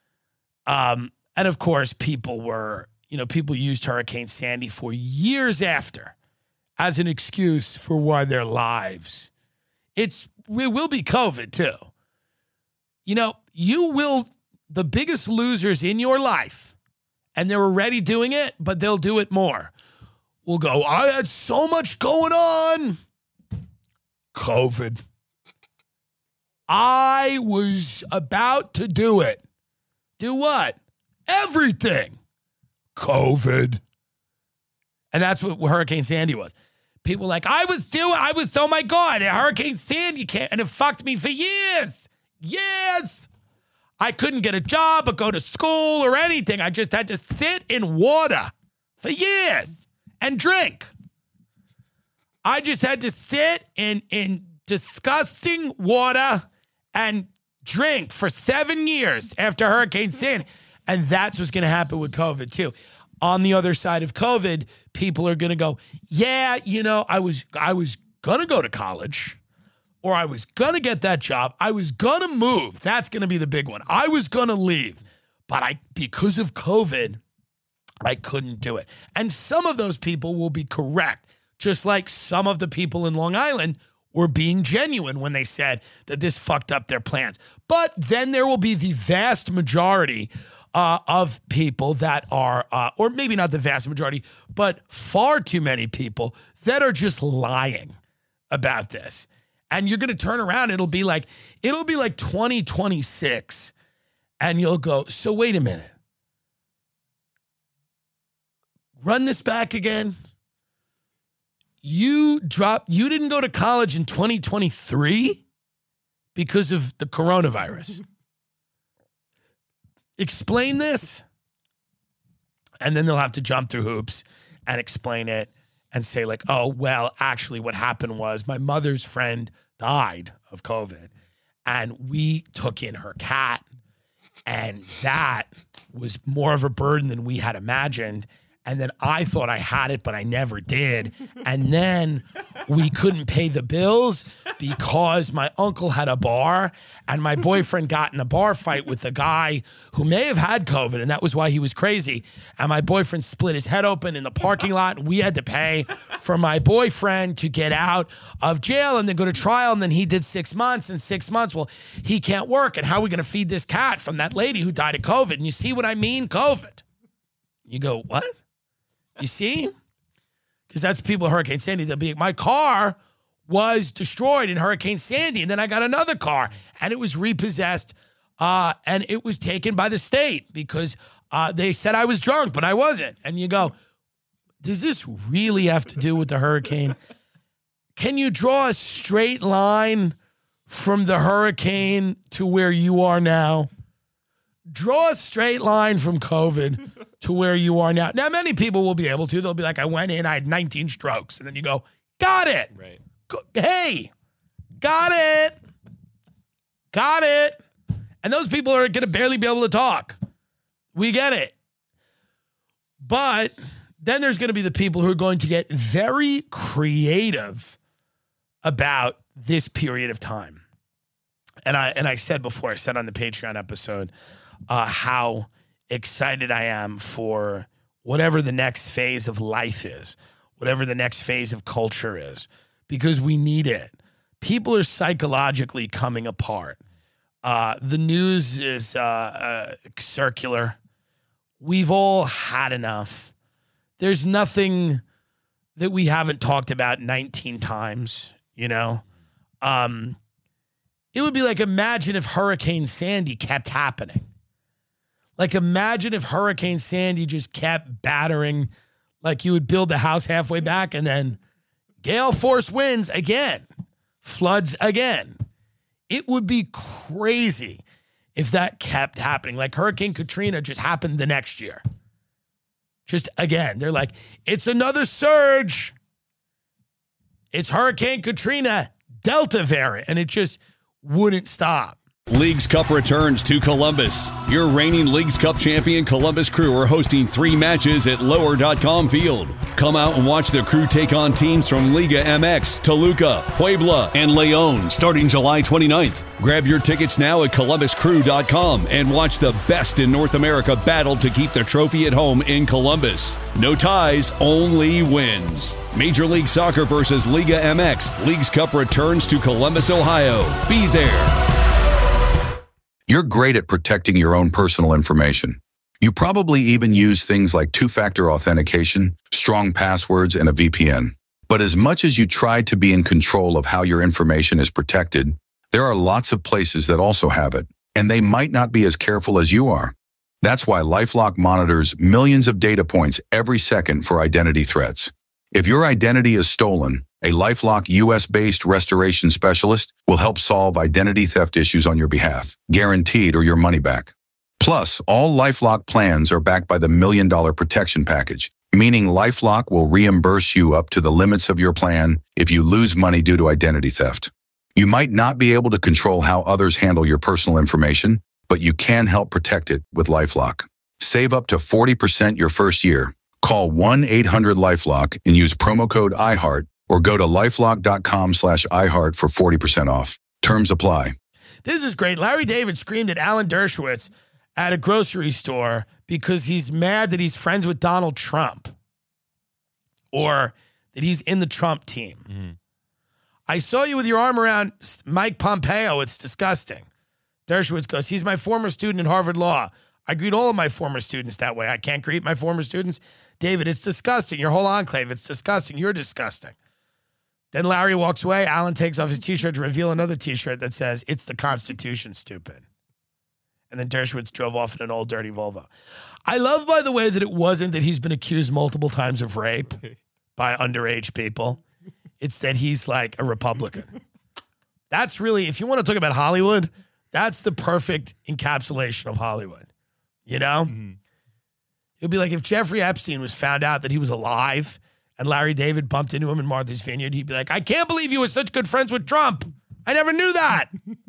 Um, and of course, people were, you know, people used Hurricane Sandy for years after as an excuse for why their lives. It's, it will be COVID too. You know, you will, the biggest losers in your life, and they're already doing it, but they'll do it more, will go, I had so much going on. COVID. I was about to do it. Do what? Everything. COVID. And that's what Hurricane Sandy was. People were like, I was doing, I was, oh my God, Hurricane Sandy came, and it fucked me for years. Years. I couldn't get a job or go to school or anything. I just had to sit in water for years and drink. I just had to sit in, in disgusting water and drink for seven years after Hurricane Sandy. And that's what's going to happen with COVID too. On the other side of COVID, people are going to go, yeah, you know, I was I was going to go to college, or I was going to get that job. I was going to move. That's going to be the big one. I was going to leave, but I because of COVID, I couldn't do it. And some of those people will be correct, just like some of the people in Long Island were being genuine when they said that this fucked up their plans. But then there will be the vast majority uh, of people that are, uh, or maybe not the vast majority, but far too many people that are just lying about this. And you're going to turn around, it'll be like, it'll be like twenty twenty-six, and you'll go, so wait a minute. Run this back again. You dropped, you didn't go to college in twenty twenty-three because of the coronavirus. Explain this. And then they'll have to jump through hoops and explain it and say like, oh, well, actually what happened was my mother's friend died of COVID and we took in her cat, and that was more of a burden than we had imagined. And then I thought I had it, but I never did. And then we couldn't pay the bills because my uncle had a bar, and my boyfriend got in a bar fight with a guy who may have had COVID, and that was why he was crazy. And my boyfriend split his head open in the parking lot, and we had to pay for my boyfriend to get out of jail and then go to trial. And then he did six months and six months. Well, he can't work. And how are we going to feed this cat from that lady who died of COVID? And you see what I mean? COVID. You go, what? You see? Because that's people at Hurricane Sandy. They'll be like, my car was destroyed in Hurricane Sandy, and then I got another car, and it was repossessed, uh, and it was taken by the state because uh, they said I was drunk, but I wasn't. And you go, does this really have to do with the hurricane? Can you draw a straight line from the hurricane to where you are now? draw a straight line from COVID to where you are now. Now, many people will be able to. They'll be like, I went in, I had nineteen strokes. And then you go, got it. Right. Go, hey, got it. Got it. And those people are going to barely be able to talk. We get it. But then there's going to be the people who are going to get very creative about this period of time. And I and I said before, I said on the Patreon episode, uh, how excited I am for whatever the next phase of life is, whatever the next phase of culture is, because we need it. People are psychologically coming apart. Uh, the news is uh, uh, circular. We've all had enough. There's nothing that we haven't talked about nineteen times, you know? Um, it would be like, imagine if Hurricane Sandy kept happening. Like, imagine if Hurricane Sandy just kept battering, like you would build the house halfway back and then gale force winds again, floods again. It would be crazy if that kept happening. Like Hurricane Katrina just happened the next year. Just again, they're like, it's another surge. It's Hurricane Katrina, Delta variant. And it just wouldn't stop. Leagues Cup returns to Columbus. Your reigning Leagues Cup champion Columbus Crew are hosting three matches at lower dot com field. Come out and watch the Crew take on teams from Liga M X, Toluca, Puebla, and León starting July twenty-ninth. Grab your tickets now at columbus crew dot com and watch the best in North America battle to keep the trophy at home in Columbus. No ties, only wins. Major League Soccer versus Liga M X. Leagues Cup returns to Columbus, Ohio. Be there. You're great at protecting your own personal information. You probably even use things like two-factor authentication, strong passwords, and a V P N. But as much as you try to be in control of how your information is protected, there are lots of places that also have it, and they might not be as careful as you are. That's why LifeLock monitors millions of data points every second for identity threats. If your identity is stolen, a LifeLock U S-based restoration specialist will help solve identity theft issues on your behalf, guaranteed or your money back. Plus, all LifeLock plans are backed by the Million Dollar Protection Package, meaning LifeLock will reimburse you up to the limits of your plan if you lose money due to identity theft. You might not be able to control how others handle your personal information, but you can help protect it with LifeLock. Save up to forty percent your first year. Call one eight hundred LifeLock and use promo code iHeart or go to lifelock.com slash iHeart for forty percent off. Terms apply. This is great. Larry David screamed at Alan Dershowitz at a grocery store because he's mad that he's friends with Donald Trump or that he's in the Trump team. Mm-hmm. I saw you with your arm around Mike Pompeo. It's disgusting. Dershowitz goes, he's my former student in Harvard Law. I greet all of my former students that way. I can't greet my former students. David, it's disgusting. Your whole enclave, it's disgusting. You're disgusting. Then Larry walks away. Alan takes off his T-shirt to reveal another T-shirt that says, it's the Constitution, stupid. And then Dershowitz drove off in an old dirty Volvo. I love, by the way, that it wasn't that he's been accused multiple times of rape by underage people. It's that he's like a Republican. That's really, if you want to talk about Hollywood, that's the perfect encapsulation of Hollywood. You know? Mm-hmm. It'd be like if Jeffrey Epstein was found out that he was alive and Larry David bumped into him in Martha's Vineyard, he'd be like, I can't believe you were such good friends with Trump. I never knew that.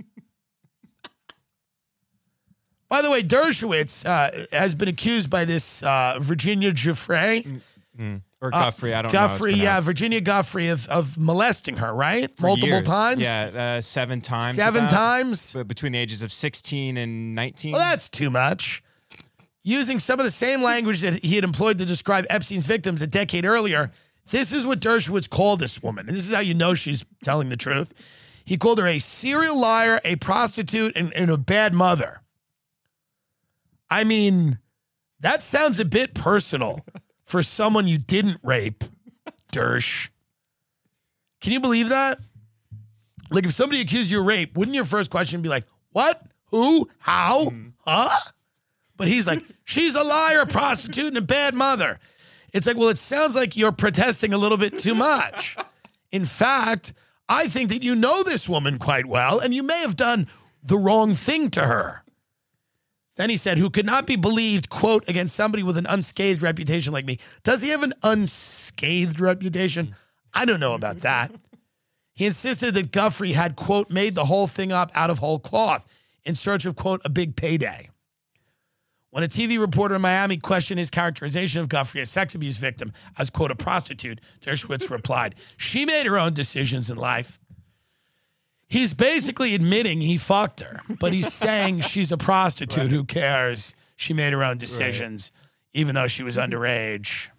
By the way, Dershowitz uh, has been accused by this uh, Virginia Giuffre. Mm-hmm. Or Guffrey, I don't Guffrey, know. Guffrey, yeah, Virginia Guffrey of, of molesting her, right? For Multiple years. times? Yeah, uh, seven times. Seven about, times? But between the ages of sixteen and nineteen. Well, that's too much. Using some of the same language that he had employed to describe Epstein's victims a decade earlier, this is what Dershowitz called this woman. And this is how you know she's telling the truth. He called her a serial liar, a prostitute, and, and a bad mother. I mean, that sounds a bit personal for someone you didn't rape, Dersh. Can you believe that? Like, if somebody accused you of rape, wouldn't your first question be like, what? Who? How? Mm. Huh? But he's like, she's a liar, prostitute, and a bad mother. It's like, well, it sounds like you're protesting a little bit too much. In fact, I think that you know this woman quite well, and you may have done the wrong thing to her. Then he said, who could not be believed, quote, against somebody with an unscathed reputation like me. Does he have an unscathed reputation? I don't know about that. He insisted that Guthrie had, quote, made the whole thing up out of whole cloth in search of, quote, a big payday. When a T V reporter in Miami questioned his characterization of Guthrie, a sex abuse victim, as, quote, a prostitute, Dershowitz replied, she made her own decisions in life. He's basically admitting he fucked her, but he's saying she's a prostitute. Right. Who cares? She made her own decisions, right. Even though she was underage.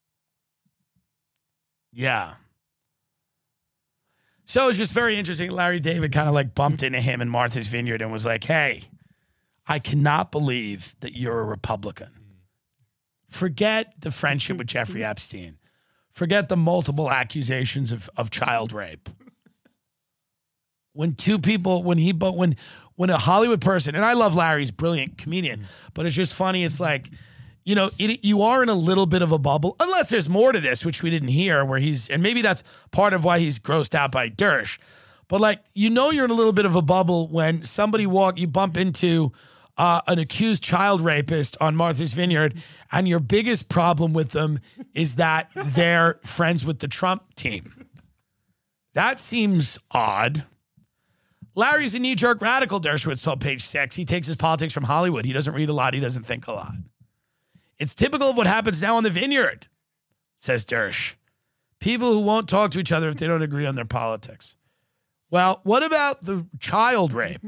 Yeah. So it's just very interesting. Larry David kind of like bumped into him in Martha's Vineyard and was like, hey, I cannot believe that you're a Republican. Forget the friendship with Jeffrey Epstein. Forget the multiple accusations of, of child rape. When two people, when he, but when, when a Hollywood person, and I love Larry's brilliant comedian, but it's just funny. It's like, you know, it, you are in a little bit of a bubble, unless there's more to this, which we didn't hear, where he's, and maybe that's part of why he's grossed out by Dersh. But like, you know, you're in a little bit of a bubble when somebody walk, you bump into uh, an accused child rapist on Martha's Vineyard, and your biggest problem with them is that they're friends with the Trump team. That seems odd. Larry's a knee-jerk radical, Dershowitz told Page Six. He takes his politics from Hollywood. He doesn't read a lot. He doesn't think a lot. It's typical of what happens now on the Vineyard, says Dersh. People who won't talk to each other if they don't agree on their politics. Well, what about the child rape?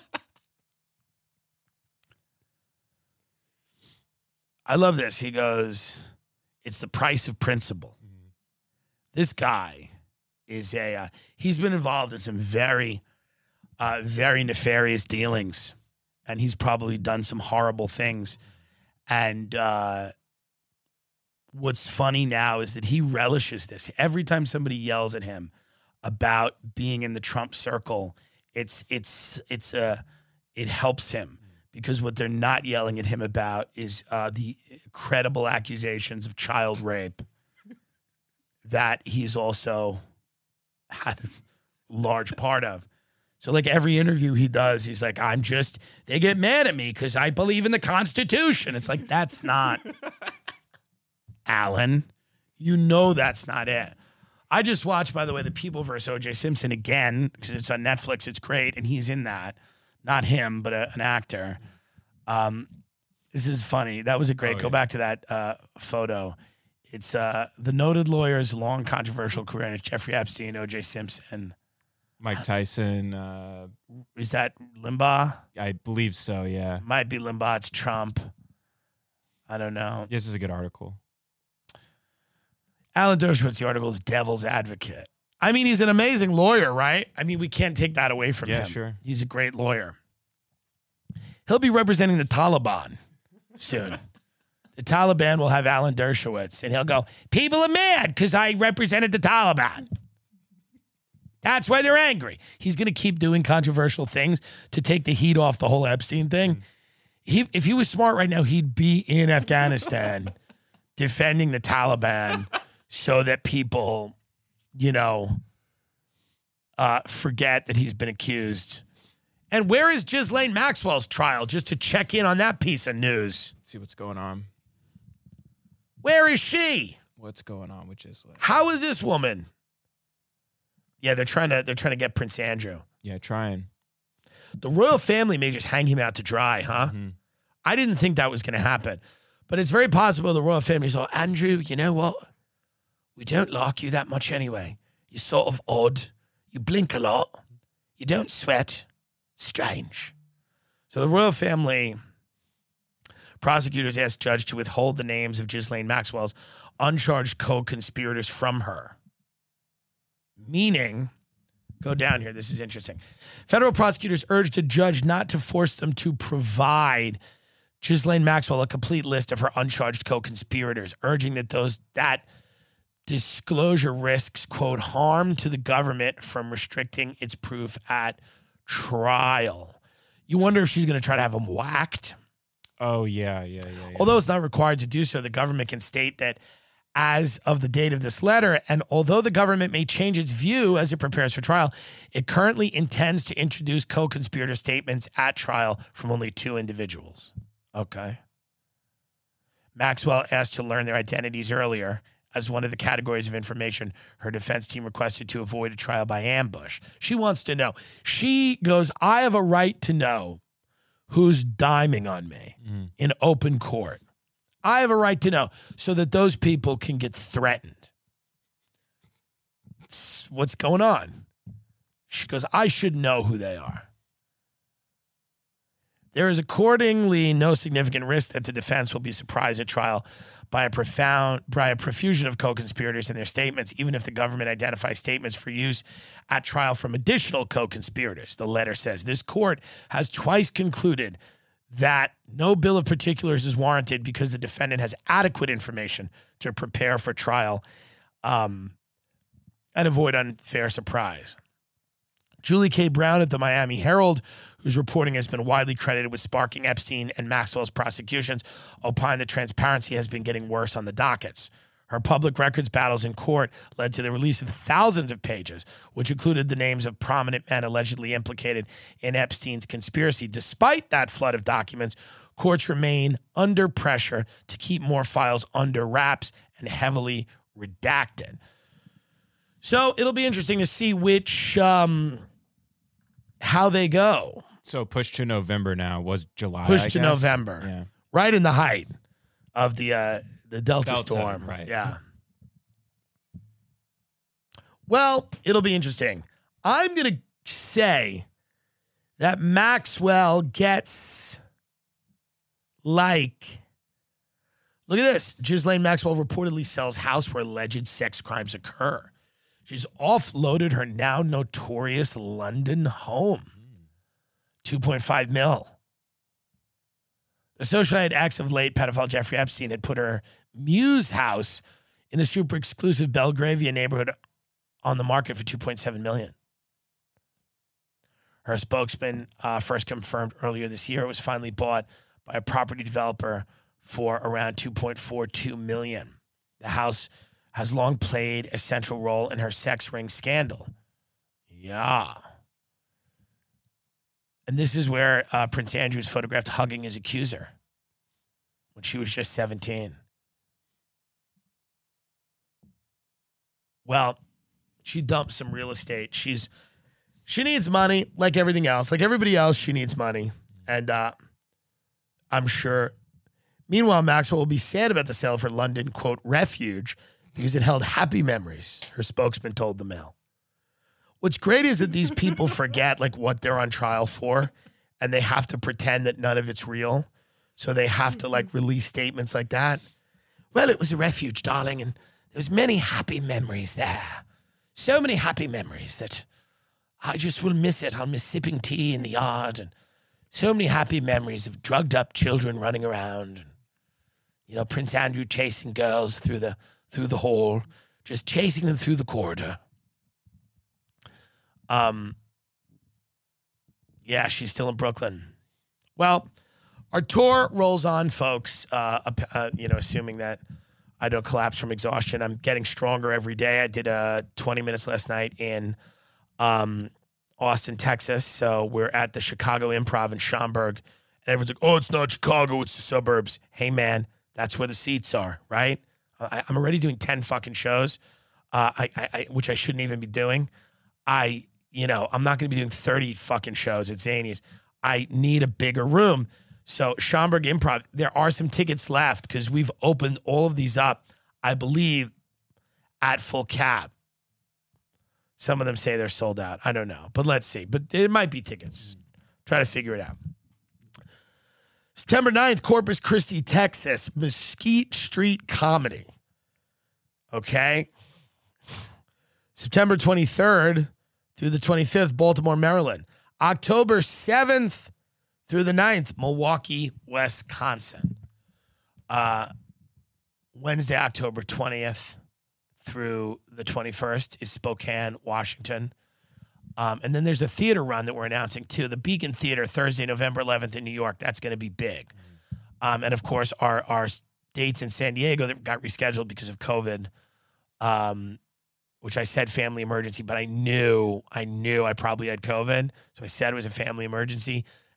I love this. He goes, it's the price of principle. Mm-hmm. This guy is a, uh, he's been involved in some very, uh, very nefarious dealings. And he's probably done some horrible things. And uh, what's funny now is that he relishes this. Every time somebody yells at him about being in the Trump circle, it's it's it's uh, it helps him, because what they're not yelling at him about is uh, the credible accusations of child rape that he's also had a large part of. So like every interview he does, he's like, I'm just, they get mad at me because I believe in the Constitution. It's like, that's not, Alan, you know that's not it. I just watched, by the way, The People versus O J Simpson again, because it's on Netflix. It's great, and he's in that. Not him, but a, an actor. Um, this is funny. That was a great, oh, go yeah. back to that uh, photo. It's uh, the noted lawyer's long controversial career, and it's Jeffrey Epstein, O J Simpson. Mike Tyson. Uh, Is that Limbaugh? I believe so, yeah. Might be Limbaugh. It's Trump. I don't know. This is a good article. Alan Dershowitz, the article is Devil's Advocate. I mean, he's an amazing lawyer, right? I mean, we can't take that away from yeah, him. Yeah, sure. He's a great lawyer. He'll be representing the Taliban soon. The Taliban will have Alan Dershowitz, and he'll go, people are mad because I represented the Taliban. That's why they're angry. He's going to keep doing controversial things to take the heat off the whole Epstein thing. He, if he was smart right now, he'd be in Afghanistan defending the Taliban so that people, you know, uh, forget that he's been accused. And where is Ghislaine Maxwell's trial? Just to check in on that piece of news. See what's going on. Where is she? What's going on with Ghislaine? How is this woman? Yeah, they're trying to they're trying to get Prince Andrew. Yeah, trying. The royal family may just hang him out to dry, huh? Mm-hmm. I didn't think that was going to happen. But it's very possible the royal family's like, Andrew, you know what? We don't like you that much anyway. You're sort of odd. You blink a lot. You don't sweat. Strange. So the royal family prosecutors asked judge to withhold the names of Ghislaine Maxwell's uncharged co-conspirators from her. Meaning, go down here, this is interesting. Federal prosecutors urged a judge not to force them to provide Ghislaine Maxwell a complete list of her uncharged co-conspirators, urging that those that disclosure risks, quote, harm to the government from restricting its proof at trial. You wonder if she's going to try to have them whacked. Oh, yeah, yeah, yeah, yeah. Although it's not required to do so, the government can state that as of the date of this letter, and although the government may change its view as it prepares for trial, it currently intends to introduce co-conspirator statements at trial from only two individuals. Okay. Maxwell asked to learn their identities earlier as one of the categories of information her defense team requested to avoid a trial by ambush. She wants to know. She goes, I have a right to know who's diming on me mm. in open court. I have a right to know so that those people can get threatened. It's what's going on? She goes, I should know who they are. There is accordingly no significant risk that the defense will be surprised at trial by a profound, by a profusion of co-conspirators in their statements, even if the government identifies statements for use at trial from additional co-conspirators. The letter says, this court has twice concluded that no bill of particulars is warranted because the defendant has adequate information to prepare for trial um, and avoid unfair surprise. Julie K. Brown at the Miami Herald, whose reporting has been widely credited with sparking Epstein and Maxwell's prosecutions, opined that transparency has been getting worse on the dockets. Her public records battles in court led to the release of thousands of pages, which included the names of prominent men allegedly implicated in Epstein's conspiracy. Despite that flood of documents, courts remain under pressure to keep more files under wraps and heavily redacted. So it'll be interesting to see which, um, how they go. So push to November now was July. Push I to guess? November, yeah. Right in the height of the uh, the Delta, Delta storm. right. Yeah. Well, it'll be interesting. I'm gonna say that Maxwell gets like. Look at this. Ghislaine Maxwell reportedly sells house where alleged sex crimes occur. She's offloaded her now notorious London home. two point five mil. The socialite ex of late pedophile Jeffrey Epstein had put her Muse house in the super exclusive Belgravia neighborhood on the market for two point seven million dollars. Her spokesman uh, first confirmed earlier this year it was finally bought by a property developer for around two point four two million dollars. The house has long played a central role in her sex ring scandal. Yeah. And this is where uh, Prince Andrew is photographed hugging his accuser when she was just seventeen. Well, she dumped some real estate. She's she needs money like everything else. Like everybody else, she needs money. And uh, I'm sure. Meanwhile, Maxwell will be sad about the sale of her London, quote, refuge because it held happy memories, her spokesman told the Mail. What's great is that these people forget like what they're on trial for, and they have to pretend that none of it's real. So they have to like release statements like that. Well, it was a refuge, darling, and there was many happy memories there. So many happy memories that I just will miss it. I'll miss sipping tea in the yard, and so many happy memories of drugged up children running around. You know, Prince Andrew chasing girls through the through the hall, just chasing them through the corridor. Um, yeah, she's still in Brooklyn. Well, our tour rolls on, folks. Uh, uh, you know, assuming that I don't collapse from exhaustion, I'm getting stronger every day. I did uh, twenty minutes last night in um, Austin, Texas. So we're at the Chicago Improv in Schaumburg, and everyone's like, "Oh, it's not Chicago; it's the suburbs." Hey, man, that's where the seats are, right? I, I'm already doing ten fucking shows, uh, I, I, I, which I shouldn't even be doing. I. You know, I'm not going to be doing thirty fucking shows at Zanies. I need a bigger room. So Schaumburg Improv, there are some tickets left because we've opened all of these up, I believe, at full cap. Some of them say they're sold out. I don't know, but let's see. But it might be tickets. Try to figure it out. September ninth, Corpus Christi, Texas, Mesquite Street Comedy. Okay. September twenty-third through the twenty-fifth, Baltimore, Maryland. October seventh through the ninth, Milwaukee, Wisconsin. Uh, Wednesday, October twentieth through the twenty-first is Spokane, Washington. Um, and then there's a theater run that we're announcing too. The Beacon Theater, Thursday, November eleventh in New York. That's going to be big. Um, and of course, our, our dates in San Diego that got rescheduled because of COVID. Um, which I said family emergency, but I knew, I knew I probably had COVID. So I said it was a family emergency.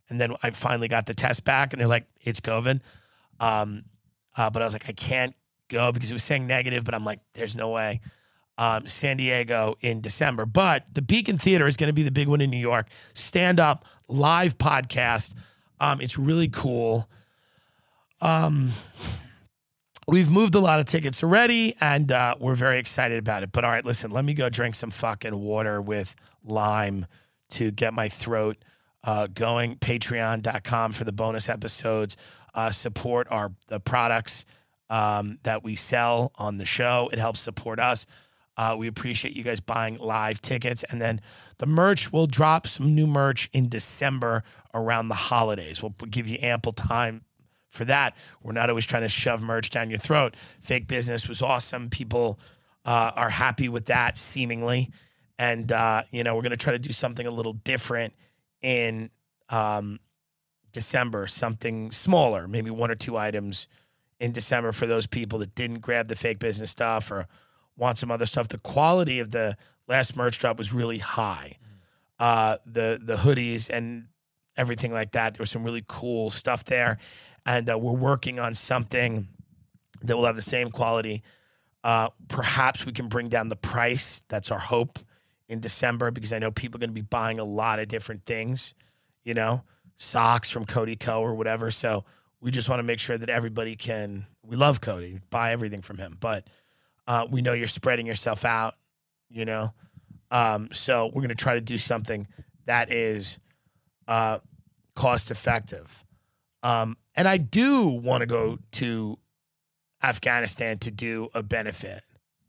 And then I finally got the test back, and they're like, it's COVID. Um, uh, but I was like, I can't go because it was saying negative, but I'm like, there's no way. Um, San Diego in December. But the Beacon Theater is going to be the big one in New York. Stand-up, live podcast. Um, it's really cool. Um, we've moved a lot of tickets already, and uh, we're very excited about it. But all right, listen, let me go drink some fucking water with lime to get my throat uh, going. Patreon dot com for the bonus episodes. Uh, support our the products um, that we sell on the show. It helps support us. Uh, we appreciate you guys buying live tickets. And then the merch, will drop some new merch in December around the holidays. We'll give you ample time for that. We're not always trying to shove merch down your throat. Fake Business was awesome. People uh, are happy with that, seemingly. And, uh, you know, we're going to try to do something a little different in um, December, something smaller, maybe one or two items in December for those people that didn't grab the Fake Business stuff or want some other stuff. The quality of the last merch drop was really high. Uh, the the hoodies and everything like that, there was some really cool stuff there. And uh, we're working on something that will have the same quality. Uh, perhaps we can bring down the price. That's our hope in December, because I know people are going to be buying a lot of different things, you know, socks from Cody Co or whatever. So we just want to make sure that everybody can, we love Cody, buy everything from him. But uh, we know you're spreading yourself out, you know. Um, so we're going to try to do something that is uh, cost effective. Um, and I do want to go to Afghanistan to do a benefit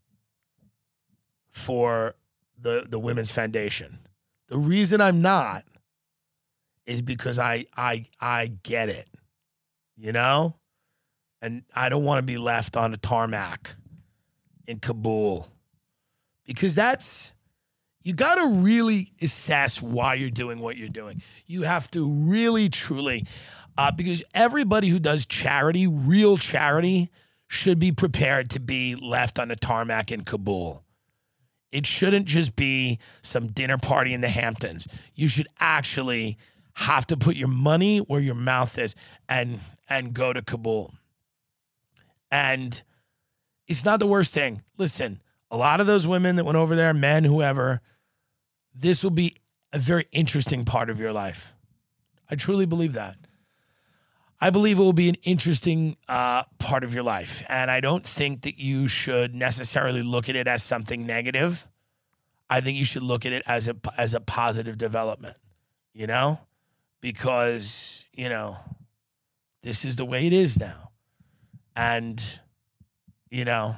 for the, the Women's Foundation. The reason I'm not is because I I I get it, you know? And I don't want to be left on a tarmac in Kabul, because that's, you got to really assess why you're doing what you're doing. You have to really, truly, uh, because everybody who does charity, real charity, should be prepared to be left on a tarmac in Kabul. It shouldn't just be some dinner party in the Hamptons. You should actually have to put your money where your mouth is and and go to Kabul. And it's not the worst thing. Listen, a lot of those women that went over there, men, whoever, this will be a very interesting part of your life. I truly believe that. I believe it will be an interesting uh, part of your life. And I don't think that you should necessarily look at it as something negative. I think you should look at it as a, as a positive development, you know, because, you know, this is the way it is now. And, you know,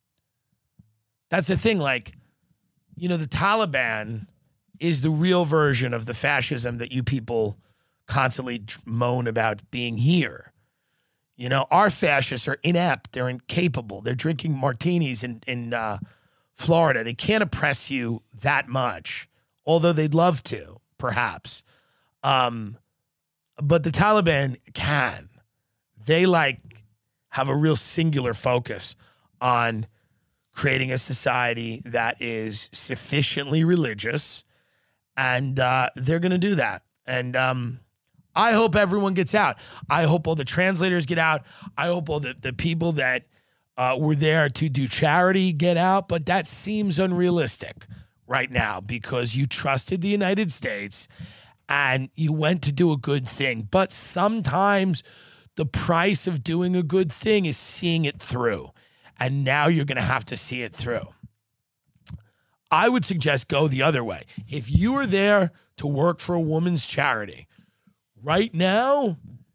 that's the thing. Like, you know, the Taliban is the real version of the fascism that you people constantly moan about being here. You know, our fascists are inept. They're incapable. They're drinking martinis in, in uh, Florida. They can't oppress you that much, although they'd love to, perhaps. Um, but the Taliban can. They, like, have a real singular focus on creating a society that is sufficiently religious, and uh, they're going to do that. And um, I hope everyone gets out. I hope all the translators get out. I hope all the, the people that uh, were there to do charity get out, but that seems unrealistic right now because you trusted the United States and you went to do a good thing. But sometimes the price of doing a good thing is seeing it through. And now you're going to have to see it through. I would suggest go the other way. If you are there to work for a woman's charity, right now,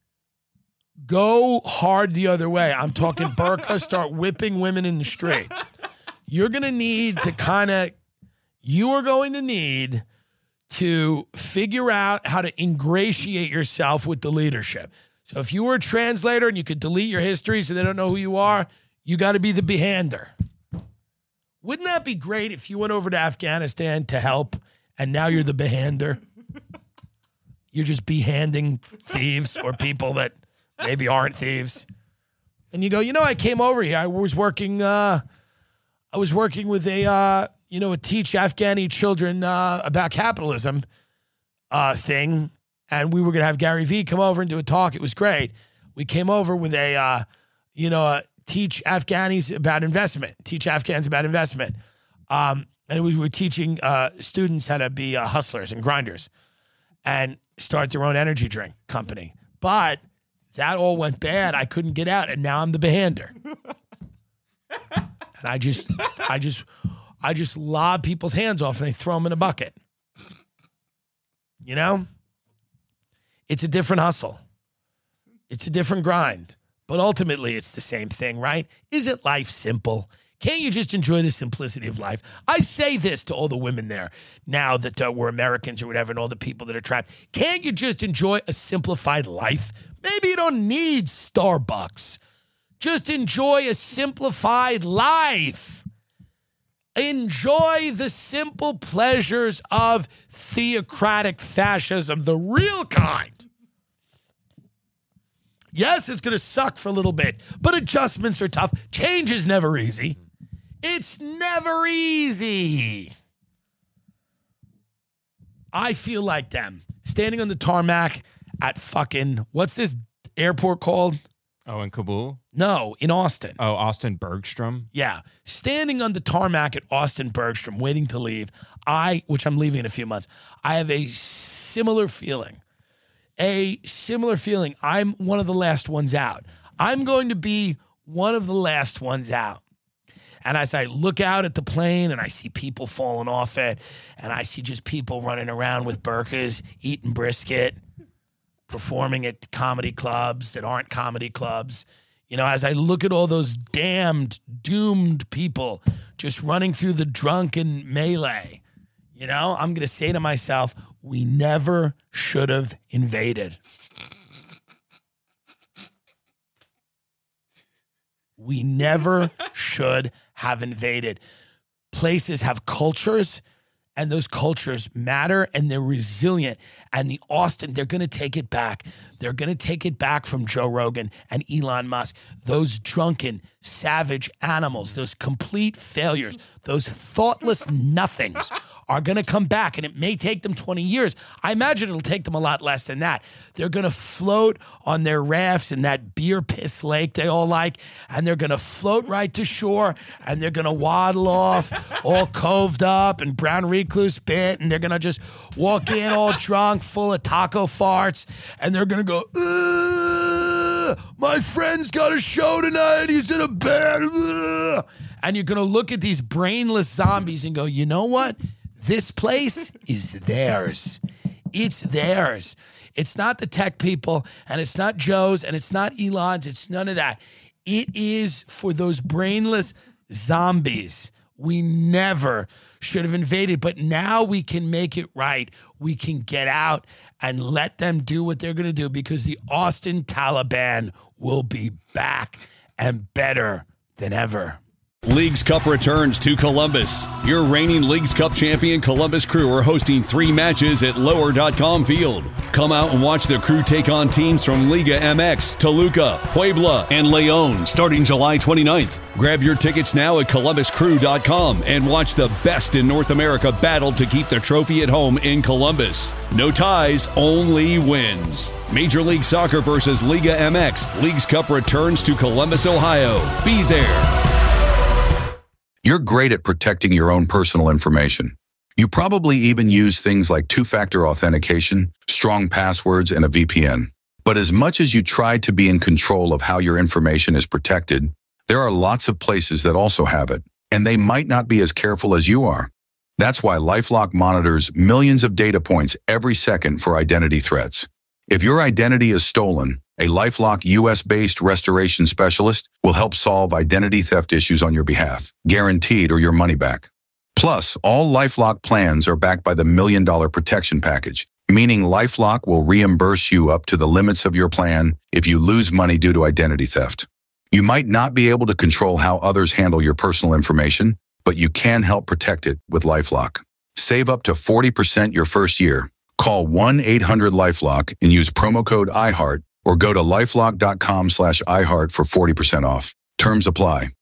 go hard the other way. I'm talking burqa, start whipping women in the street. You're going to need to kind of, you are going to need to figure out how to ingratiate yourself with the leadership. So if you were a translator and you could delete your history so they don't know who you are, you got to be the behander. Wouldn't that be great if you went over to Afghanistan to help and now you're the behander? You're just behanding thieves or people that maybe aren't thieves. And you go, you know, I came over here. I was working, uh, I was working with a, uh, you know, a teach Afghani children uh, about capitalism uh, thing. and we were going to have Gary Vee come over and do a talk. It was great. We came over with a, uh, you know, uh, teach Afghanis about investment, teach Afghans about investment. Um, and we were teaching uh, students how to be uh, hustlers and grinders and start their own energy drink company. But that all went bad. I couldn't get out, and now I'm the behander. And I just, I just, I just lob people's hands off and I throw them in a bucket. You know? It's a different hustle. It's a different grind. But ultimately, it's the same thing, right? Isn't life simple? Can't you just enjoy the simplicity of life? I say this to all the women there now that uh, we're Americans or whatever, and all the people that are trapped. Can't you just enjoy a simplified life? Maybe you don't need Starbucks. Just enjoy a simplified life. Enjoy the simple pleasures of theocratic fascism, the real kind. Yes, it's going to suck for a little bit, but adjustments are tough. Change is never easy. It's never easy. I feel like them standing on the tarmac at fucking, what's this airport called? Oh, in Kabul? No, in Austin. Oh, Austin Bergstrom? Yeah. Standing on the tarmac at Austin Bergstrom, waiting to leave. I, which I'm leaving in a few months, I have a similar feeling. A similar feeling. I'm one of the last ones out. I'm going to be one of the last ones out. And as I look out at the plane and I see people falling off it, and I see just people running around with burqas, eating brisket, performing at comedy clubs that aren't comedy clubs. You know, as I look at all those damned, doomed people just running through the drunken melee, you know, I'm going to say to myself, we never should have invaded. We never should have invaded. Places have cultures, and those cultures matter, and they're resilient. And the Austin, they're going to take it back. They're going to take it back from Joe Rogan and Elon Musk. Those drunken, savage animals, those complete failures, those thoughtless nothings are going to come back, and it may take them twenty years. I imagine it'll take them a lot less than that. They're going to float on their rafts in that beer piss lake they all like, and they're going to float right to shore, and they're going to waddle off all coved up and brown recluse bit, and they're going to just walk in all drunk, full of taco farts, and they're going to go, ugh, my friend's got a show tonight, he's in a band, ugh. And you're going to look at these brainless zombies and go, you know what? This place is theirs. It's theirs. It's not the tech people, and it's not Joe's, and it's not Elon's. It's none of that. It is for those brainless zombies. We never should have invaded, but now we can make it right. We can get out and let them do what they're going to do, because the Austin Taliban will be back and better than ever. Leagues Cup returns to Columbus. Your reigning Leagues Cup champion Columbus Crew are hosting three matches at lower dot com field. Come out and watch the Crew take on teams from Liga M X, Toluca, Puebla, and León starting July twenty-ninth. Grab your tickets now at columbus crew dot com and watch the best in North America battle to keep the trophy at home in Columbus. No ties, only wins. Major League Soccer versus Liga M X. Leagues Cup returns to Columbus, Ohio. Be there. You're great at protecting your own personal information. You probably even use things like two-factor authentication, strong passwords, and a V P N. But as much as you try to be in control of how your information is protected, there are lots of places that also have it, and they might not be as careful as you are. That's why LifeLock monitors millions of data points every second for identity threats. If your identity is stolen, a LifeLock U S-based restoration specialist will help solve identity theft issues on your behalf, guaranteed or your money back. Plus, all LifeLock plans are backed by the Million Dollar Protection Package, meaning LifeLock will reimburse you up to the limits of your plan if you lose money due to identity theft. You might not be able to control how others handle your personal information, but you can help protect it with LifeLock. Save up to forty percent your first year. Call one eight hundred LifeLock and use promo code I heart, or go to lifelock dot com slash iHeart for forty percent off. Terms apply.